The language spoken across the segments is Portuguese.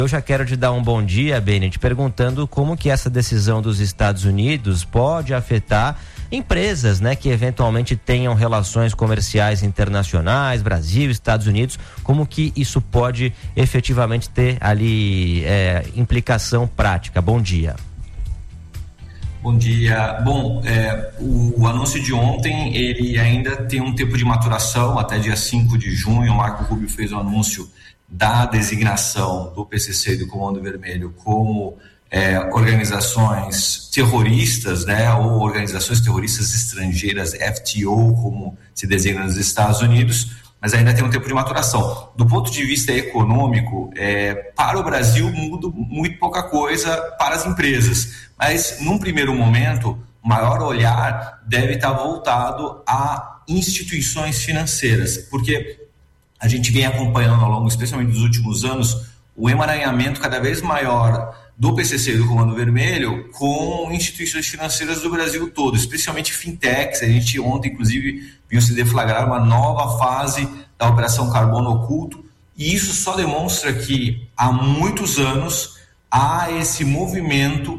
Eu já quero te dar um bom dia, Beni, te perguntando como que essa decisão dos Estados Unidos pode afetar empresas, né, que eventualmente tenham relações comerciais internacionais, Brasil, Estados Unidos, como que isso pode efetivamente ter ali implicação prática. Bom dia. Bom dia. Bom, o anúncio de ontem, ele ainda tem um tempo de maturação, até dia 5 de junho, o Marco Rubio fez o anúncio da designação do PCC e do Comando Vermelho como organizações terroristas, né, ou organizações terroristas estrangeiras, FTO, como se designa nos Estados Unidos, mas ainda tem um tempo de maturação. Do ponto de vista econômico, para o Brasil muda muito pouca coisa para as empresas, mas num primeiro momento, o maior olhar deve estar voltado a instituições financeiras, porque a gente vem acompanhando ao longo, especialmente dos últimos anos, o emaranhamento cada vez maior do PCC e do Comando Vermelho com instituições financeiras do Brasil todo, especialmente fintechs. A gente ontem, inclusive, viu se deflagrar uma nova fase da Operação Carbono Oculto, e isso só demonstra que há muitos anos há esse movimento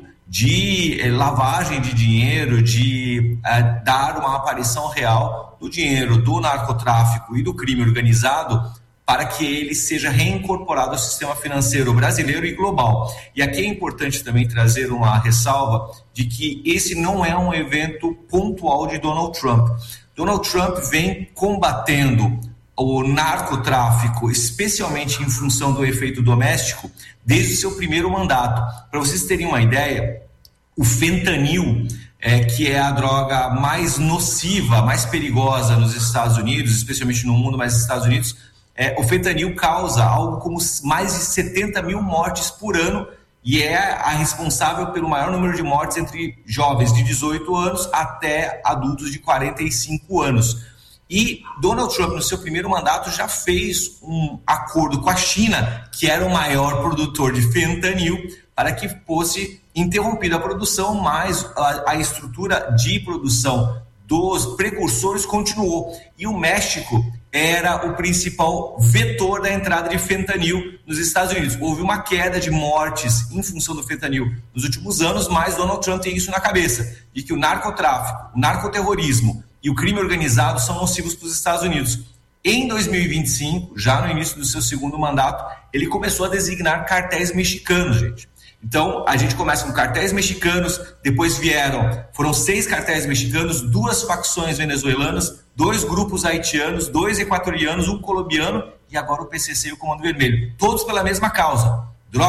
de lavagem de dinheiro, de dar uma aparição real do dinheiro do narcotráfico e do crime organizado para que ele seja reincorporado ao sistema financeiro brasileiro e global. E aqui é importante também trazer uma ressalva de que esse não é um evento pontual de Donald Trump. Donald Trump vem combatendo o narcotráfico, especialmente em função do efeito doméstico, desde o seu primeiro mandato. Para vocês terem uma ideia, o fentanil, que é a droga mais nociva, mais perigosa nos Estados Unidos, especialmente no mundo, mas nos Estados Unidos, o fentanil causa algo como mais de 70 mil mortes por ano e é a responsável pelo maior número de mortes entre jovens de 18 anos até adultos de 45 anos. E Donald Trump, no seu primeiro mandato, já fez um acordo com a China, que era o maior produtor de fentanil, para que fosse interrompida a produção, mas a estrutura de produção dos precursores continuou. E o México era o principal vetor da entrada de fentanil nos Estados Unidos. Houve uma queda de mortes em função do fentanil nos últimos anos, mas Donald Trump tem isso na cabeça, de que o narcotráfico, o narcoterrorismo e o crime organizado são nocivos para os Estados Unidos. Em 2025, já no início do seu segundo mandato, ele começou a designar cartéis mexicanos, gente. Então, a gente começa com cartéis mexicanos, depois foram 6 cartéis mexicanos, 2 facções venezuelanas, 2 grupos haitianos, 2 equatorianos, 1 colombiano e agora o PCC e o Comando Vermelho. Todos pela mesma causa: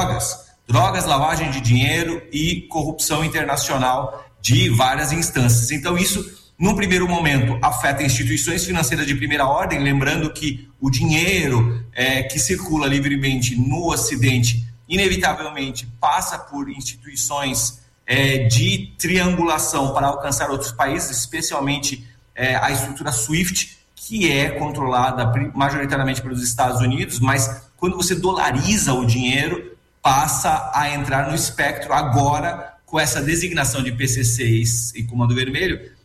drogas, lavagem de dinheiro e corrupção internacional de várias instâncias. Então, isso, num primeiro momento, afeta instituições financeiras de primeira ordem, lembrando que o dinheiro que circula livremente no Ocidente inevitavelmente passa por instituições de triangulação para alcançar outros países, especialmente a estrutura SWIFT, que é controlada majoritariamente pelos Estados Unidos, mas quando você dolariza o dinheiro, passa a entrar no espectro agora com essa designação de PCCs e Comando Vermelho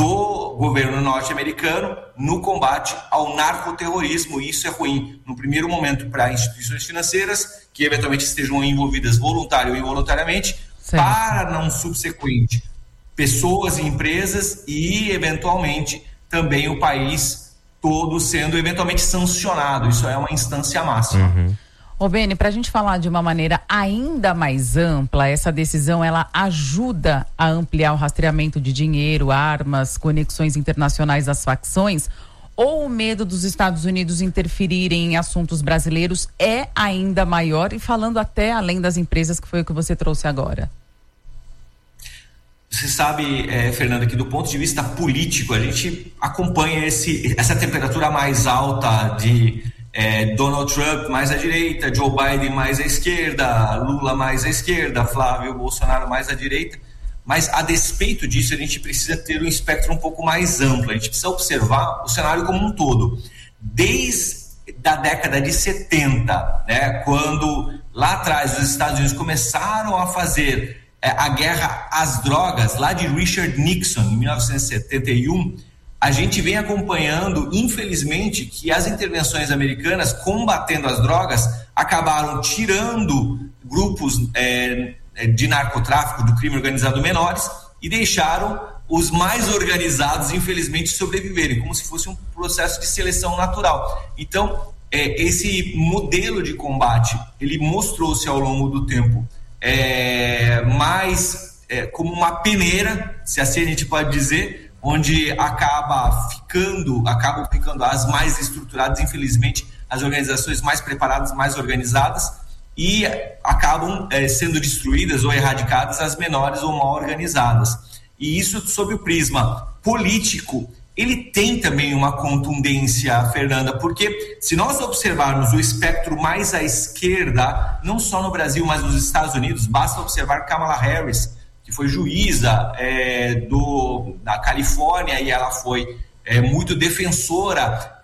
do governo norte-americano no combate ao narcoterrorismo. E isso é ruim, no primeiro momento, para instituições financeiras que eventualmente estejam envolvidas voluntário ou involuntariamente, certo, para um subsequente pessoas e empresas e eventualmente também o país todo sendo eventualmente sancionado. Isso é uma instância máxima. Ô Beni, para a gente falar de uma maneira ainda mais ampla, essa decisão ela ajuda a ampliar o rastreamento de dinheiro, armas, conexões internacionais das facções, ou o medo dos Estados Unidos interferirem em assuntos brasileiros é ainda maior, e falando até além das empresas, que foi o que você trouxe agora? Você sabe, Fernanda, que do ponto de vista político, a gente acompanha essa temperatura mais alta de Donald Trump mais à direita, Joe Biden mais à esquerda, Lula mais à esquerda, Flávio Bolsonaro mais à direita. Mas, a despeito disso, a gente precisa ter um espectro um pouco mais amplo. A gente precisa observar o cenário como um todo. Desde a década de 70, né, quando lá atrás os Estados Unidos começaram a fazer a guerra às drogas, lá de Richard Nixon, em 1971, a gente vem acompanhando, infelizmente, que as intervenções americanas combatendo as drogas acabaram tirando grupos de narcotráfico, do crime organizado menores, e deixaram os mais organizados, infelizmente, sobreviverem, como se fosse um processo de seleção natural. Então, esse modelo de combate, ele mostrou-se ao longo do tempo mais como uma peneira, se assim a gente pode dizer, onde acabam ficando as mais estruturadas, infelizmente, as organizações mais preparadas, mais organizadas, e acabam sendo destruídas ou erradicadas as menores ou mal organizadas. E isso, sob o prisma político, ele tem também uma contundência, Fernanda, porque se nós observarmos o espectro mais à esquerda, não só no Brasil, mas nos Estados Unidos, basta observar Kamala Harris, que foi juíza da Califórnia, e ela foi muito defensora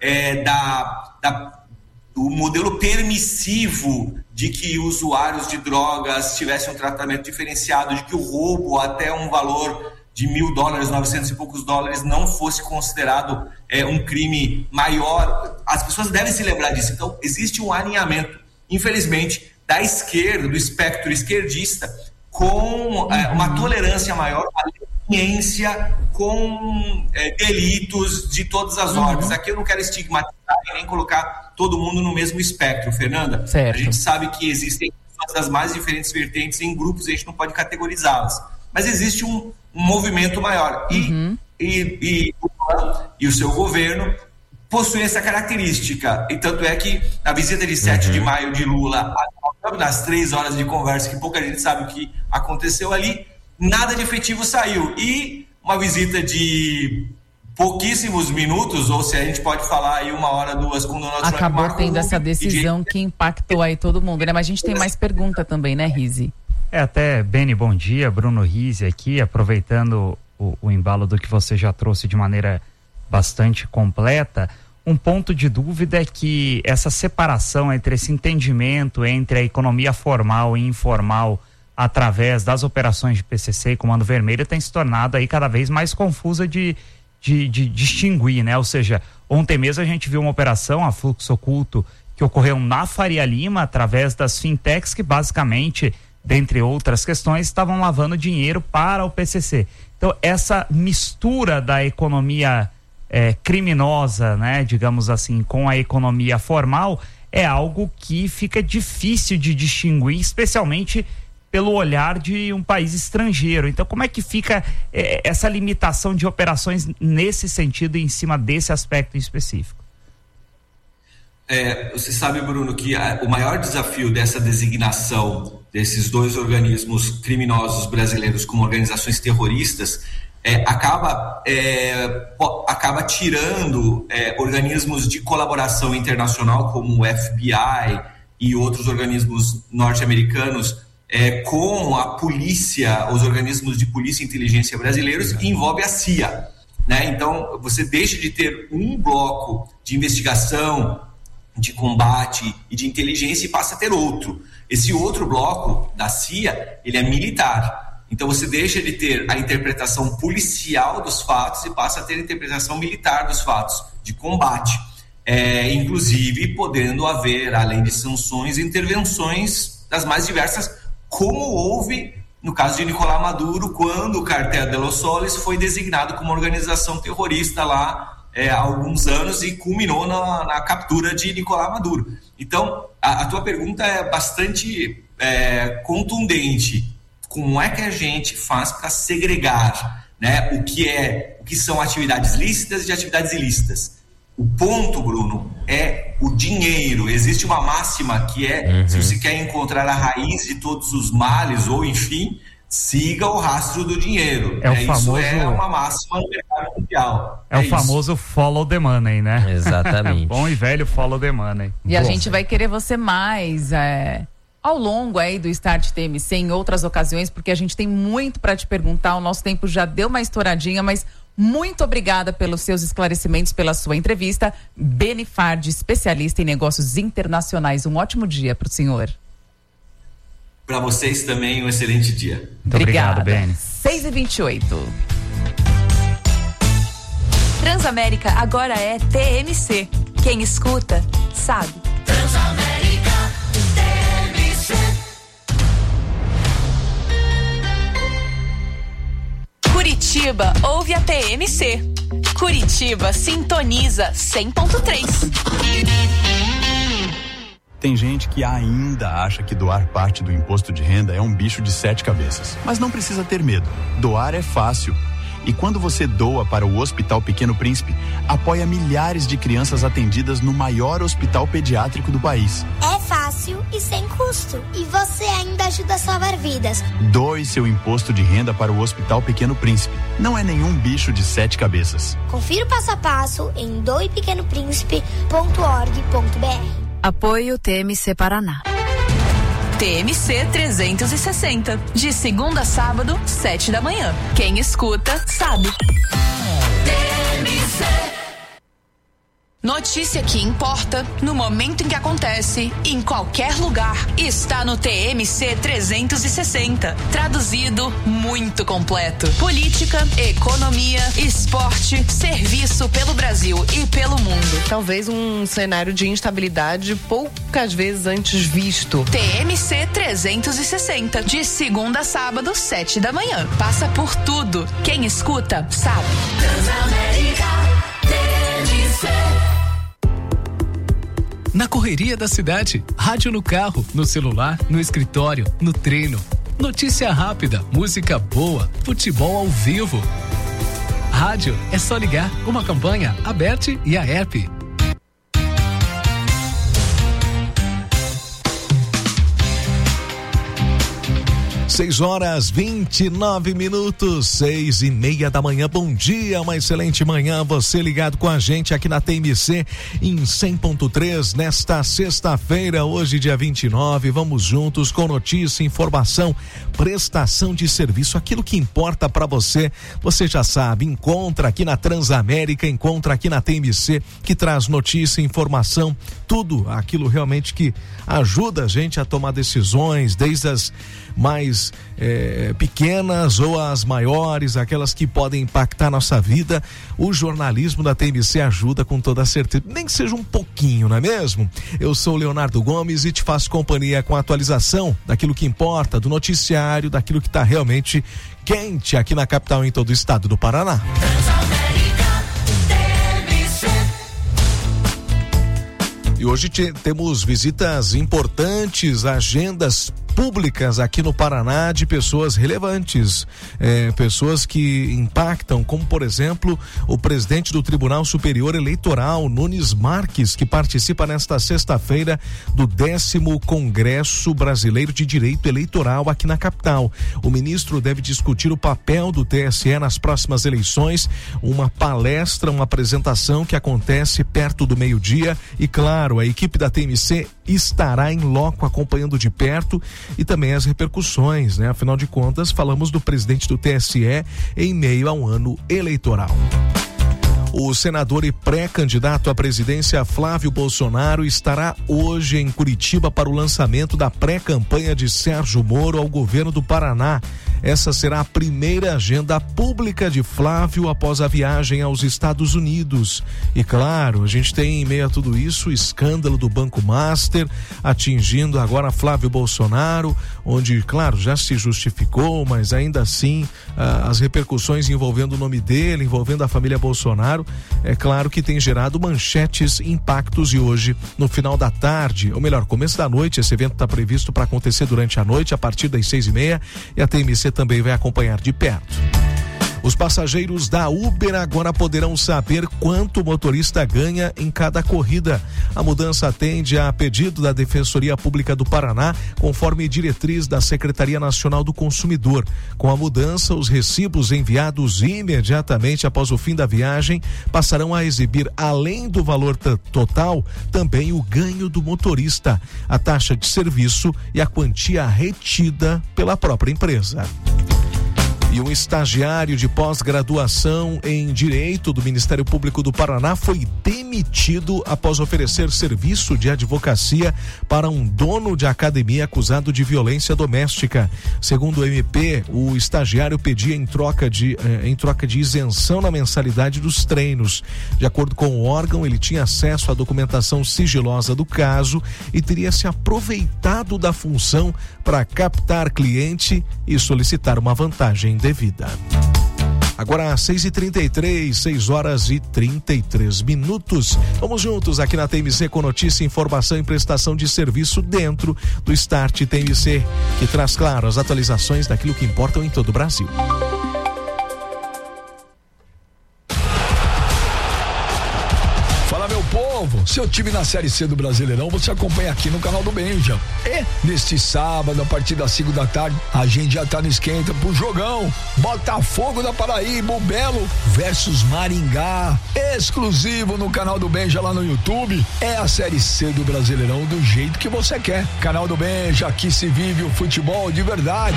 do modelo permissivo de que usuários de drogas tivessem um tratamento diferenciado, de que o roubo até um valor de $1.000, 900 e poucos dólares, não fosse considerado um crime maior. As pessoas devem se lembrar disso. Então, existe um alinhamento, infelizmente, da esquerda, do espectro esquerdista, com uma tolerância maior, uma leniência com delitos de todas as ordens. Aqui eu não quero estigmatizar e nem colocar todo mundo no mesmo espectro, Fernanda. Certo. A gente sabe que existem pessoas das mais diferentes vertentes em grupos, a gente não pode categorizá-las. Mas existe um movimento maior. E o seu governo possui essa característica. E tanto é que a visita de 7 de maio de Lula, nas 3 horas de conversa, que pouca gente sabe o que aconteceu ali, nada de efetivo saiu. E uma visita de pouquíssimos minutos, ou se a gente pode falar aí 1 hora, 2, com o Donald Trump. Acabou tendo essa decisão que impactou aí todo mundo, né? Mas a gente tem mais pergunta também, né, Rizzi? Até, Beni, bom dia, Bruno Rizzi aqui, aproveitando o embalo do que você já trouxe de maneira bastante completa. Um ponto de dúvida é que essa separação entre esse entendimento entre a economia formal e informal através das operações de PCC e Comando Vermelho tem se tornado aí cada vez mais confusa de distinguir, né? Ou seja, ontem mesmo a gente viu uma operação a fluxo oculto que ocorreu na Faria Lima através das fintechs que basicamente, dentre outras questões, estavam lavando dinheiro para o PCC. Então, essa mistura da economia criminosa, né, digamos assim, com a economia formal, é algo que fica difícil de distinguir, especialmente pelo olhar de um país estrangeiro. Então, como é que fica essa limitação de operações nesse sentido, em cima desse aspecto específico? Você sabe, Bruno, que o maior desafio dessa designação desses 2 organismos criminosos brasileiros como organizações terroristas acaba tirando organismos de colaboração internacional como o FBI e outros organismos norte-americanos com a polícia, os organismos de polícia e inteligência brasileiros, e envolve a CIA, né? Então, você deixa de ter um bloco de investigação, de combate e de inteligência e passa a ter outro. Esse outro bloco da CIA, ele é militar. Então você deixa de ter a interpretação policial dos fatos e passa a ter a interpretação militar dos fatos, de combate. Inclusive podendo haver, além de sanções, intervenções das mais diversas, como houve no caso de Nicolás Maduro, quando o Cartel de los Soles foi designado como organização terrorista lá há alguns anos e culminou na captura de Nicolás Maduro. Então, a tua pergunta é bastante contundente. Como é que a gente faz para segregar, né, o que são atividades lícitas de atividades ilícitas? O ponto, Bruno, é o dinheiro. Existe uma máxima que se você quer encontrar a raiz de todos os males, ou enfim, siga o rastro do dinheiro. Isso é uma máxima no mercado mundial. É o famoso follow the money, né? Exatamente. Bom e velho follow the money. E a gente vai querer você mais ao longo aí do Start TMC em outras ocasiões, porque a gente tem muito para te perguntar. O nosso tempo já deu uma estouradinha, mas muito obrigada pelos seus esclarecimentos, pela sua entrevista. Beni Fardi, especialista em negócios internacionais. Um ótimo dia para o senhor. Para vocês também, um excelente dia. Muito obrigado, Beni. 6h28. Transamérica agora é TMC. Quem escuta, sabe. Transamérica TMC. Curitiba ouve a TMC. Curitiba sintoniza 100.3. Tem gente que ainda acha que doar parte do imposto de renda é um bicho de 7 cabeças. Mas não precisa ter medo. Doar é fácil. E quando você doa para o Hospital Pequeno Príncipe, apoia milhares de crianças atendidas no maior hospital pediátrico do país. É fácil e sem custo. E você ainda ajuda a salvar vidas. Doe seu imposto de renda para o Hospital Pequeno Príncipe. Não é nenhum bicho de 7 cabeças. Confira o passo a passo em doepequenopríncipe.org.br. Apoio TMC Paraná. TMC 360. De segunda a sábado, 7 da manhã. Quem escuta, sabe. TMC. Notícia que importa, no momento em que acontece, em qualquer lugar, está no TMC 360. Traduzido, muito completo. Política, economia, esporte, serviço pelo Brasil e pelo mundo. Talvez um cenário de instabilidade poucas vezes antes visto. TMC 360. De segunda a sábado, 7 da manhã. Passa por tudo. Quem escuta, sabe. Transamérica TMC. Na correria da cidade, rádio no carro, no celular, no escritório, no treino. Notícia rápida, música boa, futebol ao vivo. Rádio é só ligar, uma campanha aberta e a app. 6:29, 6:30 da manhã. Bom dia, uma excelente manhã. Você ligado com a gente aqui na TMC em 100.3 nesta sexta-feira, hoje dia 29. Vamos juntos com notícia, informação, prestação de serviço, aquilo que importa para você. Você já sabe, encontra aqui na Transamérica, encontra aqui na TMC, que traz notícia, informação, tudo aquilo realmente que ajuda a gente a tomar decisões, desde as mais pequenas ou as maiores, aquelas que podem impactar nossa vida. O jornalismo da TMC ajuda com toda certeza, nem que seja um pouquinho, não é mesmo? Eu sou o Leonardo Gomes e te faço companhia com a atualização daquilo que importa, do noticiário, daquilo que está realmente quente aqui na capital e em todo o estado do Paraná. E hoje temos visitas importantes, agendas públicas aqui no Paraná de pessoas relevantes, pessoas que impactam, como por exemplo o presidente do Tribunal Superior Eleitoral, Nunes Marques, que participa nesta sexta-feira do 10º Congresso Brasileiro de Direito Eleitoral aqui na capital. O ministro deve discutir o papel do TSE nas próximas eleições, uma palestra, uma apresentação que acontece perto do meio-dia e, claro, a equipe da TMC estará em loco acompanhando de perto e também as repercussões, né? Afinal de contas, falamos do presidente do TSE em meio a um ano eleitoral. O senador e pré-candidato à presidência Flávio Bolsonaro estará hoje em Curitiba para o lançamento da pré-campanha de Sérgio Moro ao governo do Paraná. Essa será a primeira agenda pública de Flávio após a viagem aos Estados Unidos. E claro, a gente tem em meio a tudo isso o escândalo do Banco Master atingindo agora Flávio Bolsonaro, onde, claro, já se justificou, mas ainda assim as repercussões envolvendo o nome dele, envolvendo a família Bolsonaro, é claro que tem gerado manchetes, impactos. E hoje, no final da tarde, ou melhor, começo da noite, esse evento está previsto para acontecer durante a noite, a partir das 6:30, e a TMC também vai acompanhar de perto. Os passageiros da Uber agora poderão saber quanto o motorista ganha em cada corrida. A mudança atende a pedido da Defensoria Pública do Paraná, conforme diretriz da Secretaria Nacional do Consumidor. Com a mudança, os recibos enviados imediatamente após o fim da viagem passarão a exibir, além do valor total, também o ganho do motorista, a taxa de serviço e a quantia retida pela própria empresa. E um estagiário de pós-graduação em Direito do Ministério Público do Paraná foi demitido após oferecer serviço de advocacia para um dono de academia acusado de violência doméstica. Segundo o MP, o estagiário pedia em troca de isenção na mensalidade dos treinos. De acordo com o órgão, ele tinha acesso à documentação sigilosa do caso e teria se aproveitado da função para captar cliente e solicitar uma vantagem devida. Agora 6h33, 6h33. Vamos juntos aqui na TMC com notícia, informação e prestação de serviço dentro do Start TMC, que traz, claro, as atualizações daquilo que importam em todo o Brasil. Fala, meu povo, seu time na Série C do Brasileirão você acompanha aqui no canal do Benja. E neste sábado, a partir das 5 da tarde, a gente já tá no esquenta pro jogão Botafogo da Paraíba, o Belo versus Maringá, exclusivo no canal do Benja lá no YouTube. É a Série C do Brasileirão do jeito que você quer. Canal do Benja, aqui se vive o futebol de verdade.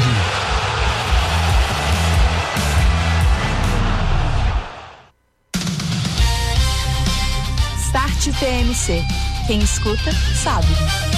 Start TMC. Quem escuta, sabe.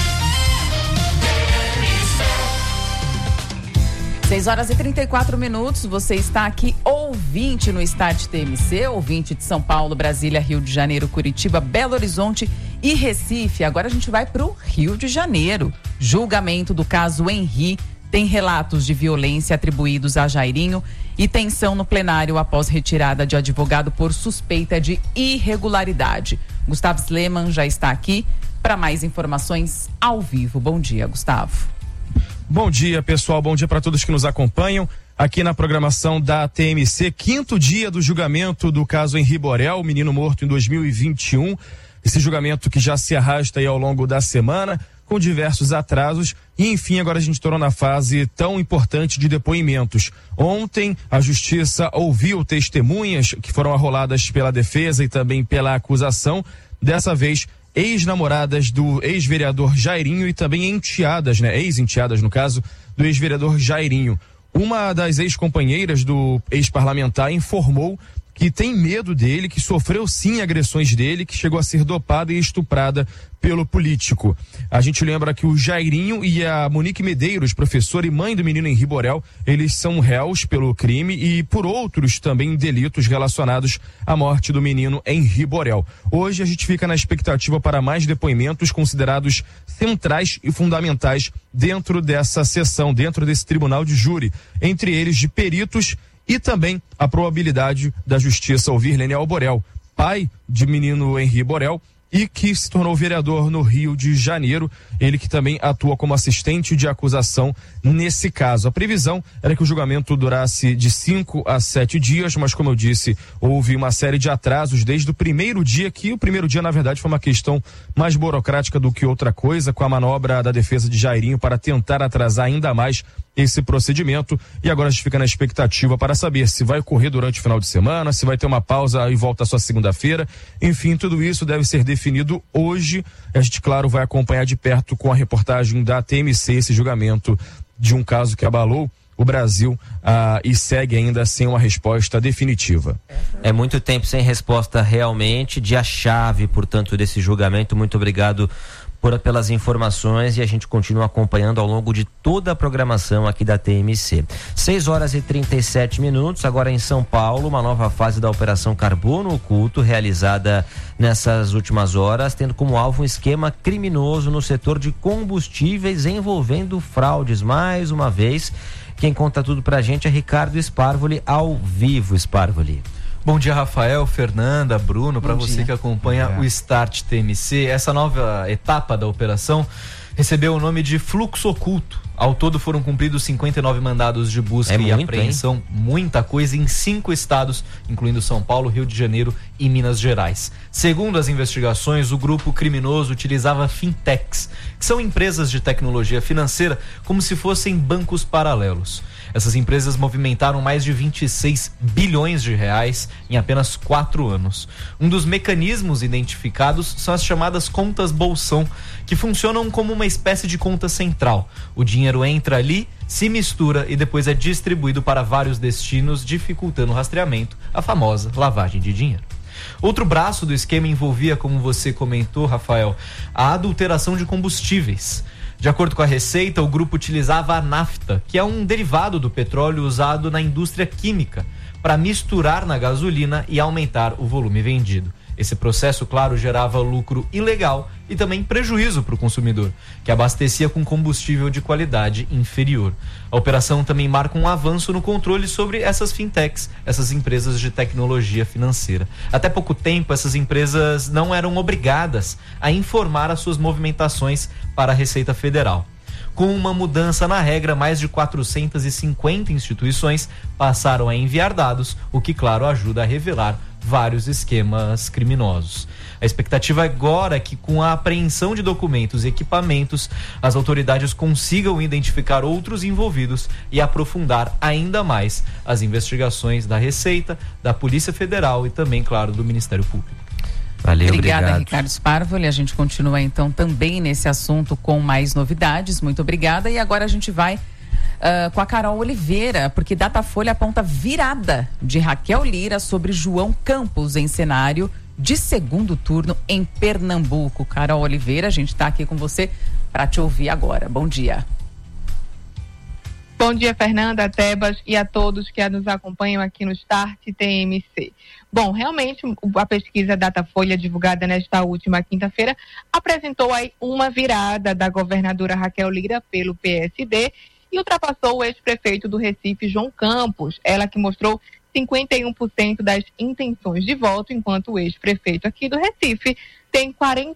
6h34. Você está aqui ouvinte no Start TMC, ouvinte de São Paulo, Brasília, Rio de Janeiro, Curitiba, Belo Horizonte e Recife. Agora a gente vai para o Rio de Janeiro. Julgamento do caso Henri. Tem relatos de violência atribuídos a Jairinho e tensão no plenário após retirada de advogado por suspeita de irregularidade. Gustavo Sleman já está aqui para mais informações ao vivo. Bom dia, Gustavo. Bom dia, pessoal. Bom dia para todos que nos acompanham aqui na programação da TMC. 5º dia do julgamento do caso Henri Borel, menino morto em 2021. Esse julgamento que já se arrasta aí ao longo da semana, com diversos atrasos, e enfim, agora a gente entrou na fase tão importante de depoimentos. Ontem, a Justiça ouviu testemunhas que foram arroladas pela defesa e também pela acusação, dessa vez ex-namoradas do ex-vereador Jairinho e também enteadas, ex-enteadas no caso, do ex-vereador Jairinho. Uma das ex-companheiras do ex-parlamentar informou que tem medo dele, que sofreu sim agressões dele, que chegou a ser dopada e estuprada pelo político. A gente lembra que o Jairinho e a Monique Medeiros, professora e mãe do menino Henri Borel, eles são réus pelo crime e por outros também delitos relacionados à morte do menino Henri Borel. Hoje a gente fica na expectativa para mais depoimentos considerados centrais e fundamentais dentro dessa sessão, dentro desse tribunal de júri, entre eles de peritos e também a probabilidade da Justiça ouvir Leniel Borel, pai de menino Henri Borel, e que se tornou vereador no Rio de Janeiro, ele que também atua como assistente de acusação nesse caso. A previsão era que o julgamento durasse de 5 a 7 dias, mas como eu disse, houve uma série de atrasos desde o primeiro dia, que o primeiro dia na verdade foi uma questão mais burocrática do que outra coisa, com a manobra da defesa de Jairinho para tentar atrasar ainda mais esse procedimento, e agora a gente fica na expectativa para saber se vai ocorrer durante o final de semana, se vai ter uma pausa e volta só segunda-feira. Enfim, tudo isso deve ser definido hoje. A gente, claro, vai acompanhar de perto com a reportagem da TMC esse julgamento de um caso que abalou o Brasil e segue ainda sem uma resposta definitiva. É muito tempo sem resposta realmente, dia chave, portanto, desse julgamento. Muito obrigado pelas informações, e a gente continua acompanhando ao longo de toda a programação aqui da TMC. 6h37, agora em São Paulo, uma nova fase da Operação Carbono Oculto, realizada nessas últimas horas, tendo como alvo um esquema criminoso no setor de combustíveis envolvendo fraudes. Mais uma vez, quem conta tudo pra gente é Ricardo Sparvoli, ao vivo. Sparvoli. Bom dia, Rafael, Fernanda, Bruno, para você que acompanha o Start TMC. Essa nova etapa da operação recebeu o nome de Fluxo Oculto. Ao todo foram cumpridos 59 mandados de busca e apreensão, muita coisa em 5 estados, incluindo São Paulo, Rio de Janeiro e Minas Gerais. Segundo as investigações, o grupo criminoso utilizava fintechs, que são empresas de tecnologia financeira, como se fossem bancos paralelos. Essas empresas movimentaram mais de 26 bilhões de reais em apenas 4 anos. Um dos mecanismos identificados são as chamadas contas bolsão, que funcionam como uma espécie de conta central. O dinheiro entra ali, se mistura e depois é distribuído para vários destinos, dificultando o rastreamento, a famosa lavagem de dinheiro. Outro braço do esquema envolvia, como você comentou, Rafael, a adulteração de combustíveis. De acordo com a Receita, o grupo utilizava a nafta, que é um derivado do petróleo usado na indústria química, para misturar na gasolina e aumentar o volume vendido. Esse processo, claro, gerava lucro ilegal e também prejuízo para o consumidor, que abastecia com combustível de qualidade inferior. A operação também marca um avanço no controle sobre essas fintechs, essas empresas de tecnologia financeira. Até pouco tempo, essas empresas não eram obrigadas a informar as suas movimentações para a Receita Federal. Com uma mudança na regra, mais de 450 instituições passaram a enviar dados, o que, claro, ajuda a revelar vários esquemas criminosos. A expectativa agora é que, com a apreensão de documentos e equipamentos, as autoridades consigam identificar outros envolvidos e aprofundar ainda mais as investigações da Receita, da Polícia Federal e também, claro, do Ministério Público. Valeu, obrigada, obrigado. Ricardo Sparvoli. A gente continua então também nesse assunto com mais novidades. Muito obrigada. E agora a gente vai com a Carol Oliveira, porque Datafolha aponta virada de Raquel Lira sobre João Campos em cenário de segundo turno em Pernambuco. Carol Oliveira, a gente está aqui com você para te ouvir agora. Bom dia. Bom dia, Fernanda, Tebas e a todos que nos acompanham aqui no Start TMC. Bom, realmente a pesquisa Datafolha divulgada nesta última quinta-feira apresentou aí uma virada da governadora Raquel Lira pelo PSD e ultrapassou o ex-prefeito do Recife, João Campos, ela que mostrou 51% das intenções de voto, enquanto o ex-prefeito aqui do Recife tem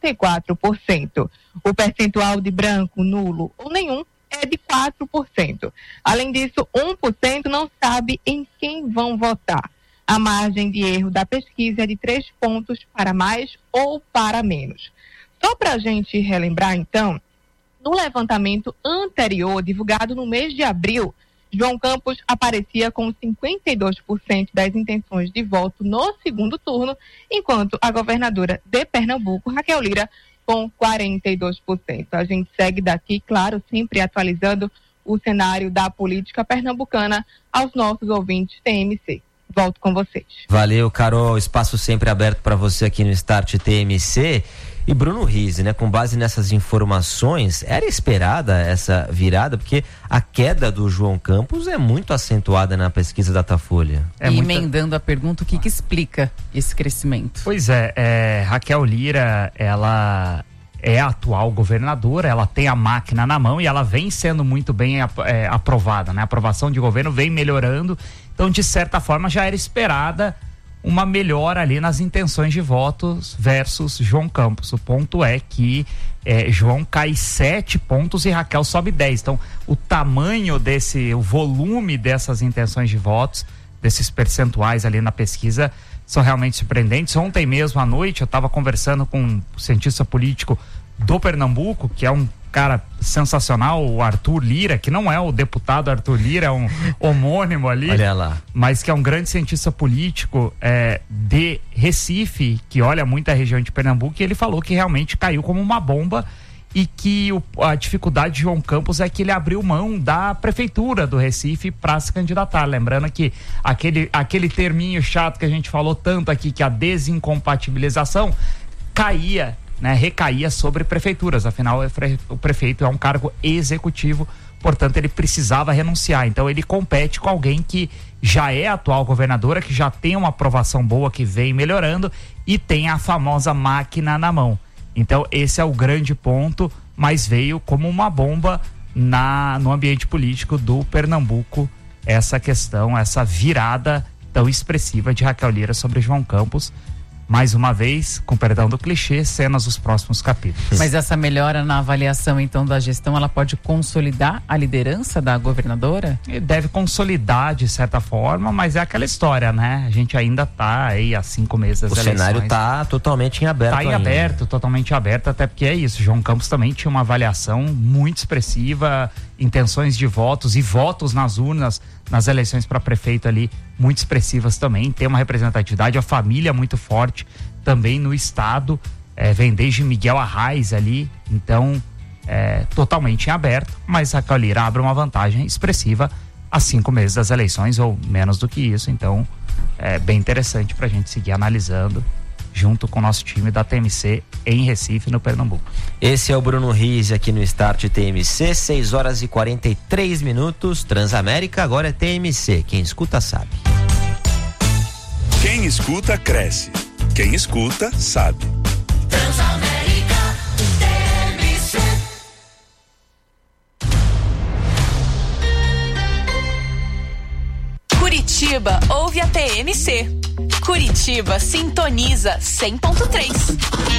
44%. O percentual de branco, nulo ou nenhum é de 4%. Além disso, 1% não sabe em quem vão votar. A margem de erro da pesquisa é de 3 pontos para mais ou para menos. Só para a gente relembrar, então, no levantamento anterior, divulgado no mês de abril, João Campos aparecia com 52% das intenções de voto no segundo turno, enquanto a governadora de Pernambuco, Raquel Lira, com 42%. A gente segue daqui, claro, sempre atualizando o cenário da política pernambucana aos nossos ouvintes TMC. Volto com vocês. Valeu, Carol. Espaço sempre aberto para você aqui no Start TMC. E Bruno Rizzi, né? Com base nessas informações, era esperada essa virada, porque a queda do João Campos é muito acentuada na pesquisa Datafolha. Emendando a pergunta, o que explica esse crescimento? Pois é, Raquel Lira, ela é a atual governadora, ela tem a máquina na mão e ela vem sendo muito bem aprovada, né? A aprovação de governo vem melhorando, então de certa forma já era esperada uma melhora ali nas intenções de votos versus João Campos. O ponto é que João cai 7 pontos e Raquel sobe 10. Então, o tamanho o volume dessas intenções de votos, desses percentuais ali na pesquisa, são realmente surpreendentes. Ontem mesmo à noite eu estava conversando com um cientista político do Pernambuco, que é um cara sensacional, o Arthur Lira, que não é o deputado Arthur Lira, é um homônimo ali. Olha lá. Mas que é um grande cientista político de Recife, que olha muito a região de Pernambuco, e ele falou que realmente caiu como uma bomba e que a dificuldade de João Campos é que ele abriu mão da prefeitura do Recife para se candidatar. Lembrando que aquele terminho chato que a gente falou tanto aqui, que a desincompatibilização recaía sobre prefeituras, afinal o prefeito é um cargo executivo, portanto ele precisava renunciar, então ele compete com alguém que já é atual governadora, que já tem uma aprovação boa, que vem melhorando e tem a famosa máquina na mão. Então esse é o grande ponto, mas veio como uma bomba no ambiente político do Pernambuco, essa questão, essa virada tão expressiva de Raquel Lira sobre João Campos. Mais uma vez, com perdão do clichê, cenas dos próximos capítulos. Mas essa melhora na avaliação, então, da gestão, ela pode consolidar a liderança da governadora? Deve consolidar, de certa forma, mas é aquela história, né? A gente ainda tá aí há 5 meses das eleições. O cenário tá totalmente em aberto. Tá em aberto, totalmente aberto, até porque é isso. João Campos também tinha uma avaliação muito expressiva, intenções de votos e votos nas urnas, nas eleições para prefeito ali, muito expressivas também, tem uma representatividade, a família muito forte também no estado, vem desde Miguel Arraes ali, então totalmente em aberto, mas a Calira abre uma vantagem expressiva a 5 meses das eleições, ou menos do que isso. Então é bem interessante para a gente seguir analisando junto com o nosso time da TMC em Recife, no Pernambuco. Esse é o Bruno Rizzi aqui no Start TMC, 6 horas e 43 minutos, Transamérica, agora é TMC, quem escuta sabe. Quem escuta cresce, quem escuta sabe. Transamérica TMC. Curitiba ouve a TMC. Curitiba sintoniza 100.3.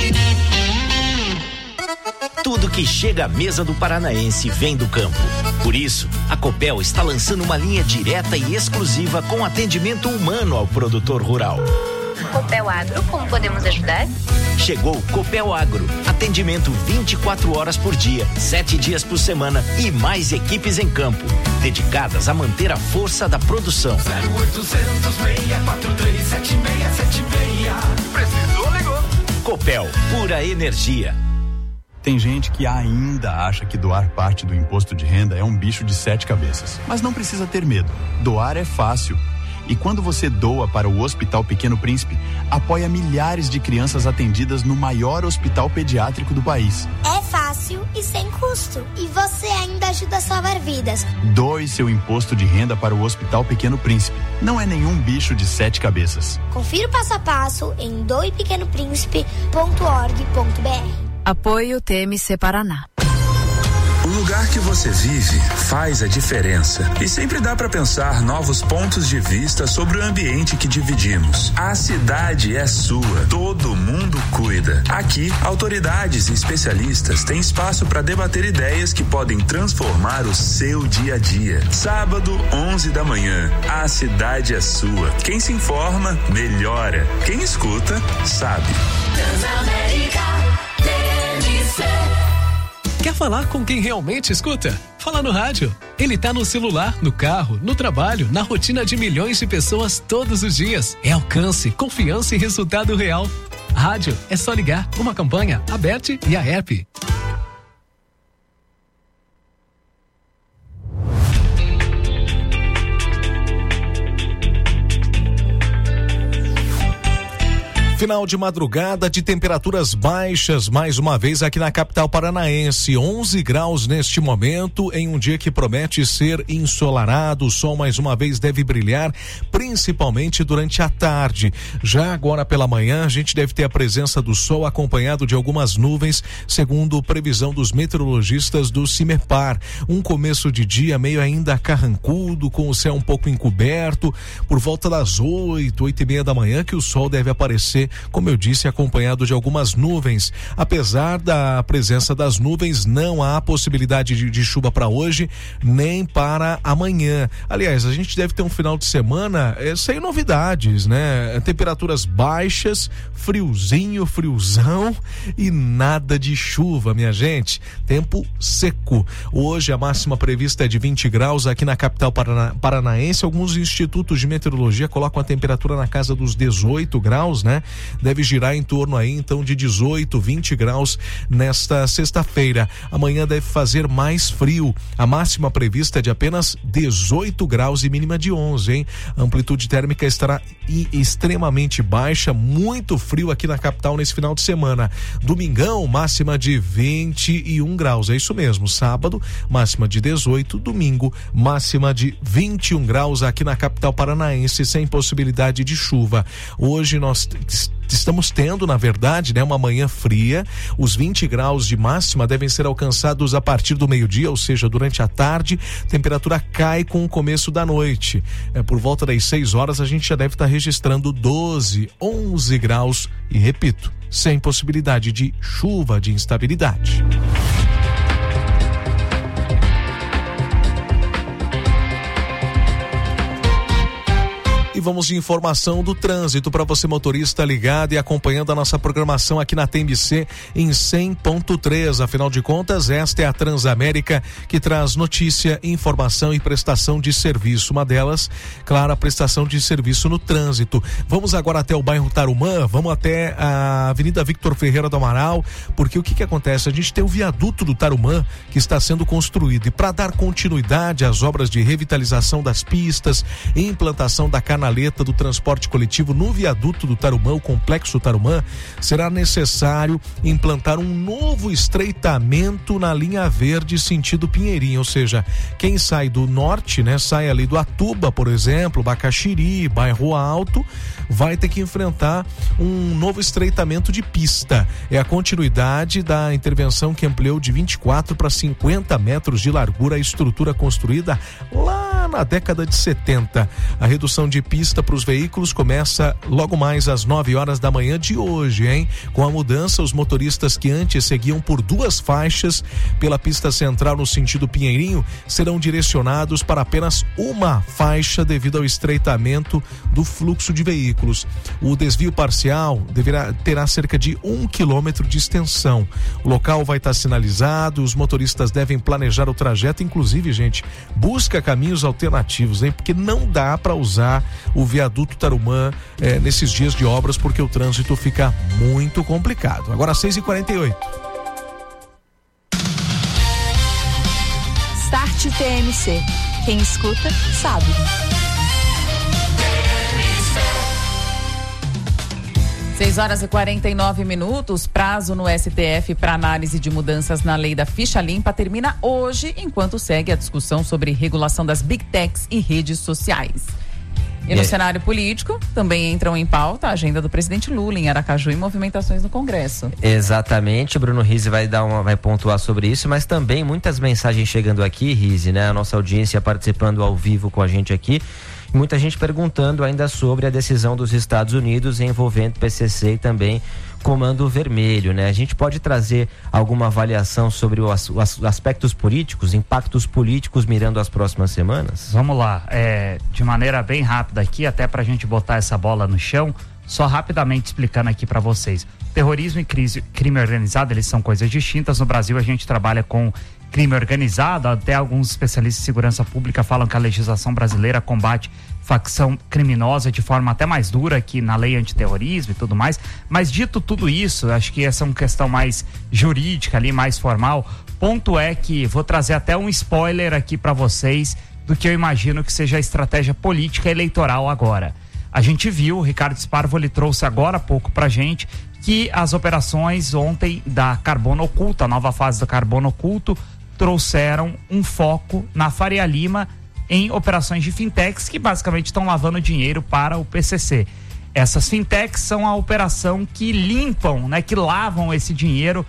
Tudo que chega à mesa do paranaense vem do campo. Por isso, a Copel está lançando uma linha direta e exclusiva com atendimento humano ao produtor rural. Copel Agro, como podemos ajudar? Chegou Copel Agro. Atendimento 24 horas por dia, 7 dias por semana e mais equipes em campo, dedicadas a manter a força da produção. 0800 643 7676. Precisou, ligou. Copel, pura energia. Tem gente que ainda acha que doar parte do imposto de renda é um bicho de 7 cabeças. Mas não precisa ter medo. Doar é fácil. E quando você doa para o Hospital Pequeno Príncipe, apoia milhares de crianças atendidas no maior hospital pediátrico do país. É fácil e sem custo. E você ainda ajuda a salvar vidas. Doe seu imposto de renda para o Hospital Pequeno Príncipe. Não é nenhum bicho de 7 cabeças. Confira o passo a passo em doepequenopríncipe.org.br. Apoio TMC Paraná. O lugar que você vive faz a diferença e sempre dá para pensar novos pontos de vista sobre o ambiente que dividimos. A cidade é sua, todo mundo cuida. Aqui, autoridades e especialistas têm espaço para debater ideias que podem transformar o seu dia a dia. Sábado, 11 da manhã, a cidade é sua. Quem se informa, melhora. Quem escuta, sabe. Transamérica TMC. Quer falar com quem realmente escuta? Fala no rádio. Ele tá no celular, no carro, no trabalho, na rotina de milhões de pessoas todos os dias. É alcance, confiança e resultado real. Rádio é só ligar. Uma campanha, a BET e a app. Final de madrugada de temperaturas baixas, mais uma vez aqui na capital paranaense, 11 graus neste momento, em um dia que promete ser ensolarado. O sol mais uma vez deve brilhar, principalmente durante a tarde. Já agora pela manhã, a gente deve ter a presença do sol acompanhado de algumas nuvens, segundo previsão dos meteorologistas do CIMEPAR. Um começo de dia meio ainda carrancudo, com o céu um pouco encoberto, por volta das 8h30 da manhã que o sol deve aparecer, como eu disse, acompanhado de algumas nuvens. Apesar da presença das nuvens, não há possibilidade de chuva para hoje, nem para amanhã. Aliás, a gente deve ter um final de semana sem novidades, né? Temperaturas baixas, friozão e nada de chuva, minha gente. Tempo seco. Hoje a máxima prevista é de 20 graus aqui na capital paranaense. Alguns institutos de meteorologia colocam a temperatura na casa dos 18 graus, né? Deve girar em torno aí então de 18, 20 graus nesta sexta-feira. Amanhã deve fazer mais frio. A máxima prevista é de apenas 18 graus e mínima de 11, hein? A amplitude térmica estará extremamente baixa, muito frio aqui na capital nesse final de semana. Domingão, máxima de 21 graus, é isso mesmo. Sábado, máxima de 18, domingo, máxima de 21 graus aqui na capital paranaense, sem possibilidade de chuva. Hoje nós estamos tendo, na verdade, né, uma manhã fria. Os 20 graus de máxima devem ser alcançados a partir do meio-dia, ou seja, durante a tarde. Temperatura cai com o começo da noite. Por volta das 6 horas a gente já deve estar registrando 12, 11 graus e, repito, sem possibilidade de chuva, de instabilidade. E vamos de informação do trânsito para você, motorista ligado e acompanhando a nossa programação aqui na TMC em 100.3. Afinal de contas, esta é a Transamérica que traz notícia, informação e prestação de serviço. Uma delas, claro, a prestação de serviço no trânsito. Vamos agora até o bairro Tarumã, vamos até a Avenida Victor Ferreira do Amaral, porque o que acontece? A gente tem o viaduto do Tarumã que está sendo construído, e para dar continuidade às obras de revitalização das pistas, implantação da canaleta do transporte coletivo no viaduto do Tarumã, o complexo Tarumã, será necessário implantar um novo estreitamento na linha verde sentido Pinheirinho, ou seja, quem sai do norte, né, sai ali do Atuba, por exemplo, Bacaxiri, Bairro Alto, vai ter que enfrentar um novo estreitamento de pista. É a continuidade da intervenção que ampliou de 24 para 50 metros de largura a estrutura construída lá na década de 70. A redução de pista para os veículos começa logo mais às 9 horas da manhã de hoje, hein? Com a mudança, os motoristas que antes seguiam por 2 faixas pela pista central no sentido Pinheirinho serão direcionados para apenas uma faixa devido ao estreitamento do fluxo de veículos. O desvio parcial terá cerca de 1 quilômetro de extensão. O local vai estar sinalizado, os motoristas devem planejar o trajeto, inclusive, gente, busca caminhos alternativos, hein? Porque não dá para usar o viaduto Tarumã nesses dias de obras, porque o trânsito fica muito complicado. Agora 6h48. Start TMC. Quem escuta, sabe. 6h49. Prazo no STF para análise de mudanças na lei da ficha limpa termina hoje, enquanto segue a discussão sobre regulação das Big Techs e redes sociais. E no cenário político, também entram em pauta a agenda do presidente Lula em Aracaju e movimentações no Congresso. Exatamente, Bruno Rizzi vai pontuar sobre isso, mas também muitas mensagens chegando aqui, Rizzi, né? A nossa audiência participando ao vivo com a gente aqui. Muita gente perguntando ainda sobre a decisão dos Estados Unidos envolvendo PCC e também Comando Vermelho, né? A gente pode trazer alguma avaliação sobre os aspectos políticos, impactos políticos mirando as próximas semanas? Vamos lá, de maneira bem rápida aqui, até pra gente botar essa bola no chão, só rapidamente explicando aqui para vocês. Terrorismo e crime organizado, eles são coisas distintas. No Brasil a gente trabalha com crime organizado, até alguns especialistas em segurança pública falam que a legislação brasileira combate facção criminosa de forma até mais dura que na lei antiterrorismo e tudo mais, mas dito tudo isso, acho que essa é uma questão mais jurídica ali, mais formal. Ponto é que vou trazer até um spoiler aqui para vocês do que eu imagino que seja a estratégia política eleitoral agora. A gente viu, o Ricardo Sparvo, ele trouxe agora há pouco pra gente que as operações ontem da Carbono Oculto, a nova fase do Carbono Oculto, trouxeram um foco na Faria Lima em operações de fintechs que basicamente estão lavando dinheiro para o PCC. Essas fintechs são a operação que limpam, né, que lavam esse dinheiro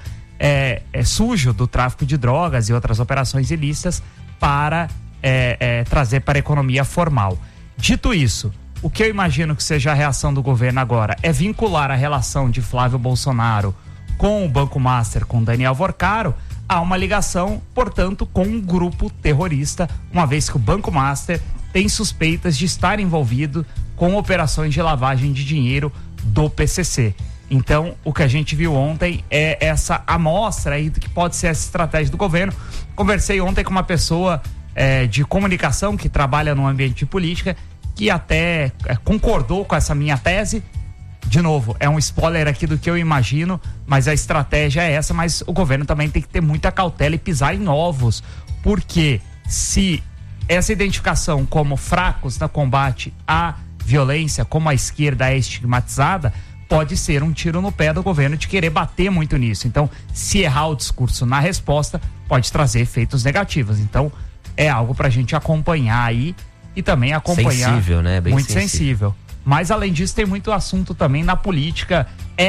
sujo do tráfico de drogas e outras operações ilícitas para trazer para a economia formal. Dito isso, o que eu imagino que seja a reação do governo agora é vincular a relação de Flávio Bolsonaro com o Banco Master, com Daniel Vorcaro, há uma ligação, portanto, com um grupo terrorista, uma vez que o Banco Master tem suspeitas de estar envolvido com operações de lavagem de dinheiro do PCC. Então, o que a gente viu ontem é essa amostra aí do que pode ser essa estratégia do governo. Conversei ontem com uma pessoa de comunicação que trabalha no ambiente de política, que até concordou com essa minha tese. De novo, é um spoiler aqui do que eu imagino, mas a estratégia é essa, mas o governo também tem que ter muita cautela e pisar em ovos, porque se essa identificação como fracos no combate à violência, como a esquerda é estigmatizada, pode ser um tiro no pé do governo de querer bater muito nisso. Então, se errar o discurso na resposta, pode trazer efeitos negativos. Então, é algo pra gente acompanhar aí e também acompanhar. Sensível, né? Bem muito sensível. Mas, além disso, tem muito assunto também na política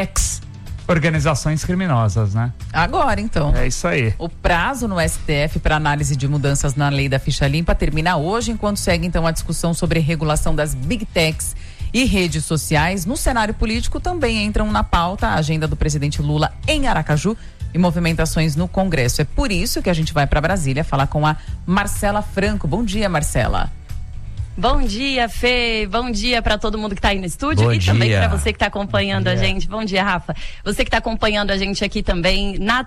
ex-organizações criminosas, né? Agora, então. É isso aí. O prazo no STF para análise de mudanças na lei da ficha limpa termina hoje, enquanto segue, então, a discussão sobre regulação das Big Techs e redes sociais. No cenário político, também entram na pauta a agenda do presidente Lula em Aracaju e movimentações no Congresso. É por isso que a gente vai para Brasília falar com a Marcela Franco. Bom dia, Marcela. Bom dia, Fê. Bom dia para todo mundo que está aí no estúdio. Bom também dia. para você que está acompanhando a gente. Bom dia, Rafa. Você que está acompanhando a gente aqui também na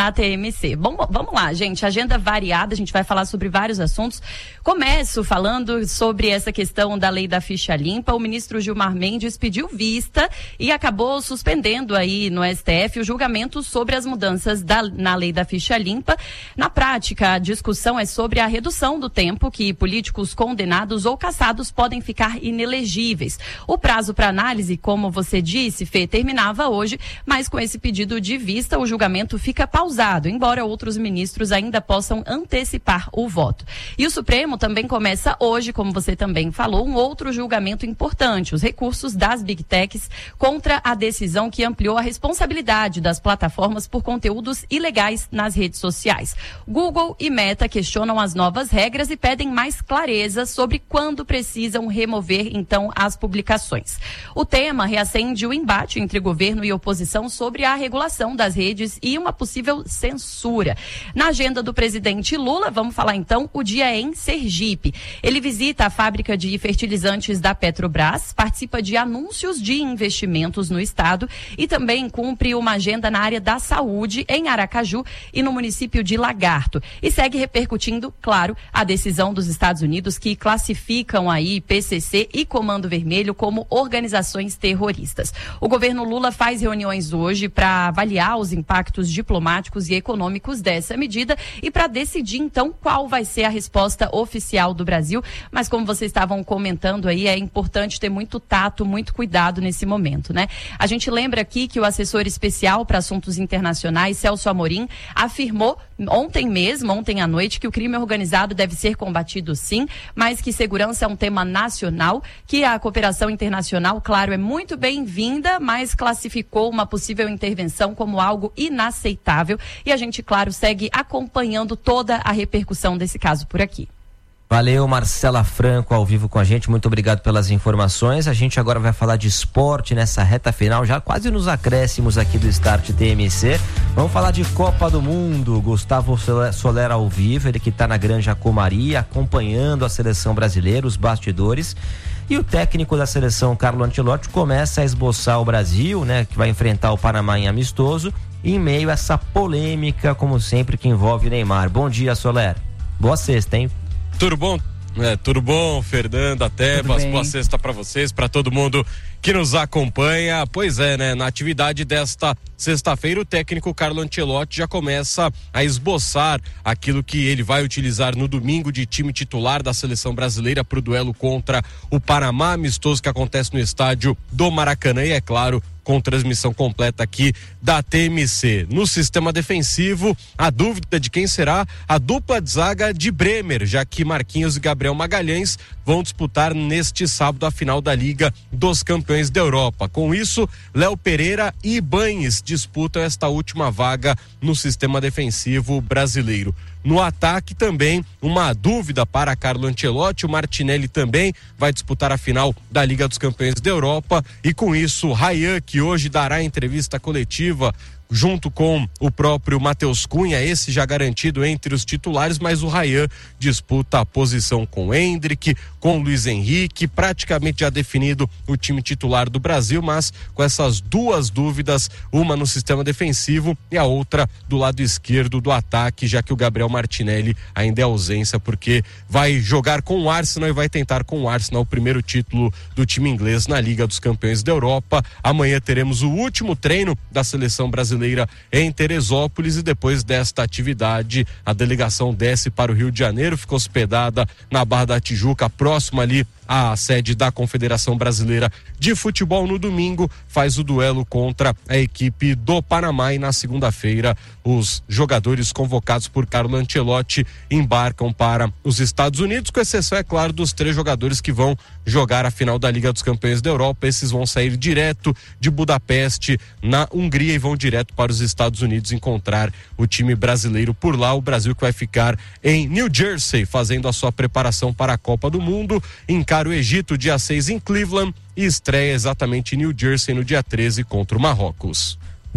TMC. Bom, vamos lá, gente. Agenda variada, a gente vai falar sobre vários assuntos. Começo falando sobre essa questão da lei da ficha limpa. O ministro Gilmar Mendes pediu vista e acabou suspendendo aí no STF o julgamento sobre as mudanças na lei da ficha limpa. Na prática, a discussão é sobre a redução do tempo que políticos condenados ou cassados podem ficar inelegíveis. O prazo para análise, como você disse, Fê, terminava hoje, mas com esse pedido de vista, o julgamento fica pausado, embora outros ministros ainda possam antecipar o voto. E o Supremo também começa hoje, como você também falou, um outro julgamento importante, os recursos das Big Techs contra a decisão que ampliou a responsabilidade das plataformas por conteúdos ilegais nas redes sociais. Google e Meta questionam as novas regras e pedem mais clareza sobre quando precisam remover, então, as publicações. O tema reacende o embate entre governo e oposição sobre a regulação das redes e uma possível censura. Na agenda do presidente Lula, vamos falar então, o dia é em Sergipe. Ele visita a fábrica de fertilizantes da Petrobras, participa de anúncios de investimentos no estado e também cumpre uma agenda na área da saúde em Aracaju e no município de Lagarto. E segue repercutindo, claro, a decisão dos Estados Unidos que classificam aí PCC e Comando Vermelho como organizações terroristas. O governo Lula faz reuniões hoje para avaliar os impactos diplomáticos e econômicos dessa medida e para decidir então qual vai ser a resposta oficial do Brasil. Mas como vocês estavam comentando aí, é importante ter muito tato, muito cuidado nesse momento, né? A gente lembra aqui que o assessor especial para assuntos internacionais, Celso Amorim, afirmou ontem à noite, que o crime organizado deve ser combatido sim, mas que segurança é um tema nacional, que a cooperação internacional, claro, é muito bem-vinda, mas classificou uma possível intervenção como algo inaceitável e a gente, claro, segue acompanhando toda a repercussão desse caso por aqui. Valeu, Marcela Franco, ao vivo com a gente, muito obrigado pelas informações. A gente agora vai falar de esporte nessa reta final, já quase nos acréscimos aqui do Start TMC. Vamos falar de Copa do Mundo. Gustavo Soler ao vivo, ele que está na Granja Comari, acompanhando a seleção brasileira, os bastidores. E o técnico da seleção, Carlo Ancelotti, começa a esboçar o Brasil, né, que vai enfrentar o Panamá em amistoso, em meio a essa polêmica, como sempre, que envolve Neymar. Bom dia, Soler. Boa sexta, hein? Tudo bom? Tudo bom, Fernanda, Tebas, boa sexta para vocês, para todo mundo que nos acompanha. Pois é, né? Na atividade desta sexta-feira, o técnico Carlo Ancelotti já começa a esboçar aquilo que ele vai utilizar no domingo de time titular da seleção brasileira para o duelo contra o Panamá, amistoso que acontece no estádio do Maracanã e, é claro, com transmissão completa aqui da TMC. No sistema defensivo, a dúvida de quem será a dupla de zaga de Bremer, já que Marquinhos e Gabriel Magalhães vão disputar neste sábado a final da Liga dos Campeões da Europa. Com isso, Léo Pereira e Ibañez disputam esta última vaga no sistema defensivo brasileiro. No ataque também, uma dúvida para Carlo Ancelotti, o Martinelli também vai disputar a final da Liga dos Campeões da Europa e com isso, Ryan, que hoje dará entrevista coletiva junto com o próprio Matheus Cunha, esse já garantido entre os titulares, mas o Ryan disputa a posição com o Endrick, com o Luiz Henrique, praticamente já definido o time titular do Brasil, mas com essas duas dúvidas, uma no sistema defensivo e a outra do lado esquerdo do ataque, já que o Gabriel Martinelli ainda é ausência, porque vai jogar com o Arsenal e vai tentar com o Arsenal o primeiro título do time inglês na Liga dos Campeões da Europa. Amanhã teremos o último treino da seleção brasileira em Teresópolis e depois desta atividade a delegação desce para o Rio de Janeiro, ficou hospedada na Barra da Tijuca, próximo ali à sede da Confederação Brasileira de Futebol. No domingo faz o duelo contra a equipe do Panamá e na segunda-feira os jogadores convocados por Carlo Ancelotti embarcam para os Estados Unidos, com exceção, é claro, dos 3 jogadores que vão jogar a final da Liga dos Campeões da Europa. Esses vão sair direto de Budapeste, na Hungria, e vão direto para os Estados Unidos encontrar o time brasileiro por lá. O Brasil que vai ficar em New Jersey fazendo a sua preparação para a Copa do Mundo, encara o Egito dia 6 em Cleveland e estreia exatamente em New Jersey no dia 13 contra o Marrocos.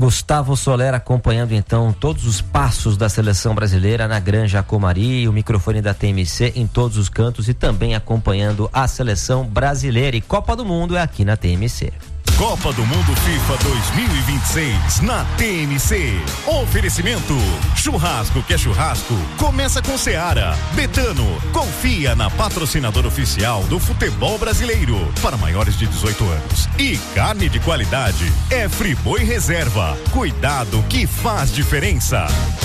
Gustavo Soler acompanhando então todos os passos da seleção brasileira na Granja Comari, o microfone da TMC em todos os cantos e também acompanhando a seleção brasileira. E Copa do Mundo é aqui na TMC. Copa do Mundo FIFA 2026 na TMC. Oferecimento: churrasco que é churrasco, começa com Seara. Betano, confia na patrocinadora oficial do futebol brasileiro para maiores de 18 anos. E carne de qualidade é Friboi Reserva. Cuidado que faz diferença.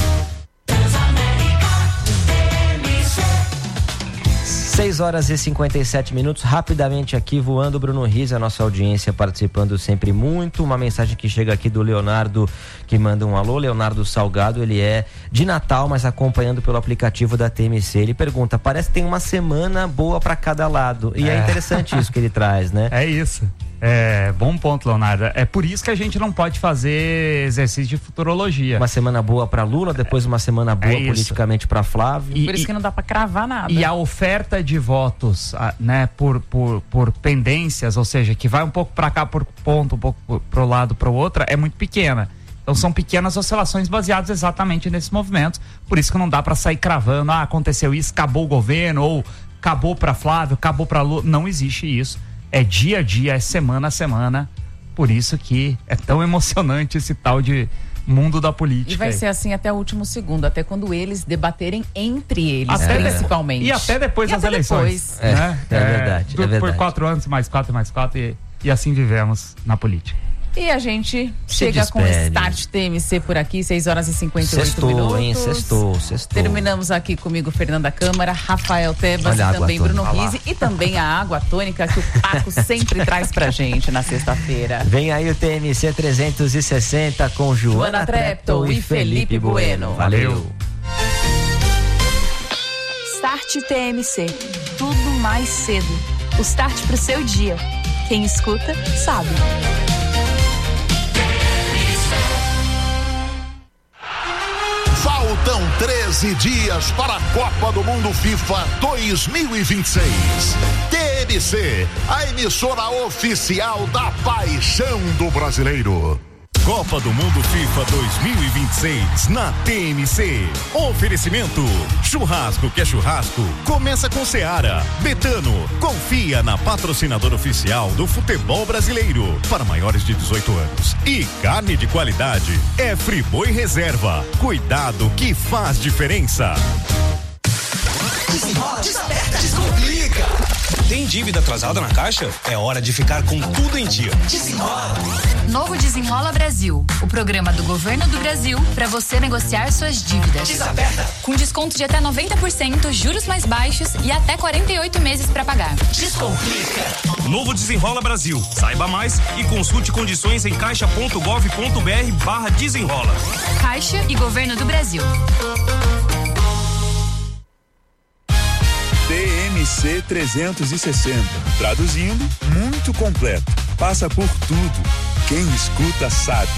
6h57, rapidamente aqui voando, Bruno Riz, a nossa audiência participando sempre muito, uma mensagem que chega aqui do Leonardo, que manda um alô. Leonardo Salgado, ele é de Natal, mas acompanhando pelo aplicativo da TMC, ele pergunta, parece que tem uma semana boa para cada lado, e é interessante isso que ele traz, né? É isso. É, bom ponto, Leonardo. É por isso que a gente não pode fazer exercício de futurologia. Uma semana boa para Lula, depois uma semana boa politicamente para Flávio. Por isso que não dá para cravar nada. E a oferta de votos, né, por pendências, ou seja, que vai um pouco para cá por ponto, um pouco pro lado, pro outro, é muito pequena. Então são pequenas oscilações baseadas exatamente nesses movimentos. Por isso que não dá para sair cravando, aconteceu isso, acabou o governo, ou acabou para Flávio, acabou para Lula. Não existe isso. É dia a dia, é semana a semana. Por isso que é tão emocionante esse tal de mundo da política. E vai ser assim até o último segundo, até quando eles debaterem entre eles, principalmente. E até depois das eleições. Né? É verdade. Por 4 anos, mais 4, mais 4, e assim vivemos na política. E a gente chega com o Start TMC por aqui, 6h58 minutos. Hein? Sextou. Terminamos aqui comigo, Fernanda Câmara, Rafael Tebas, e também Bruno Rizzi, e também a água tônica que o Paco sempre traz pra gente na sexta-feira. Vem aí o TMC 360 com Joana Treptow e Felipe Bueno. Valeu. Start TMC, tudo mais cedo. O start pro seu dia. Quem escuta, sabe. Faltam 13 dias para a Copa do Mundo FIFA 2026. TMC, a emissora oficial da paixão do brasileiro. Copa do Mundo FIFA 2026 na TMC. Oferecimento: churrasco que é churrasco, começa com Seara. Betano, confia na patrocinadora oficial do futebol brasileiro para maiores de 18 anos. E carne de qualidade é Friboi Reserva. Cuidado que faz diferença. Desenrola, desaperta, descomplica. Tem dívida atrasada na Caixa? É hora de ficar com tudo em dia. Desenrola. Novo Desenrola Brasil, o programa do Governo do Brasil para você negociar suas dívidas. Desaperta. Com desconto de até 90%, juros mais baixos e até 48 meses para pagar. Descomplica. Novo Desenrola Brasil. Saiba mais e consulte condições em caixa.gov.br/desenrola. Caixa e Governo do Brasil. TMC 360. Traduzindo, muito completo. Passa por tudo. Quem escuta sabe.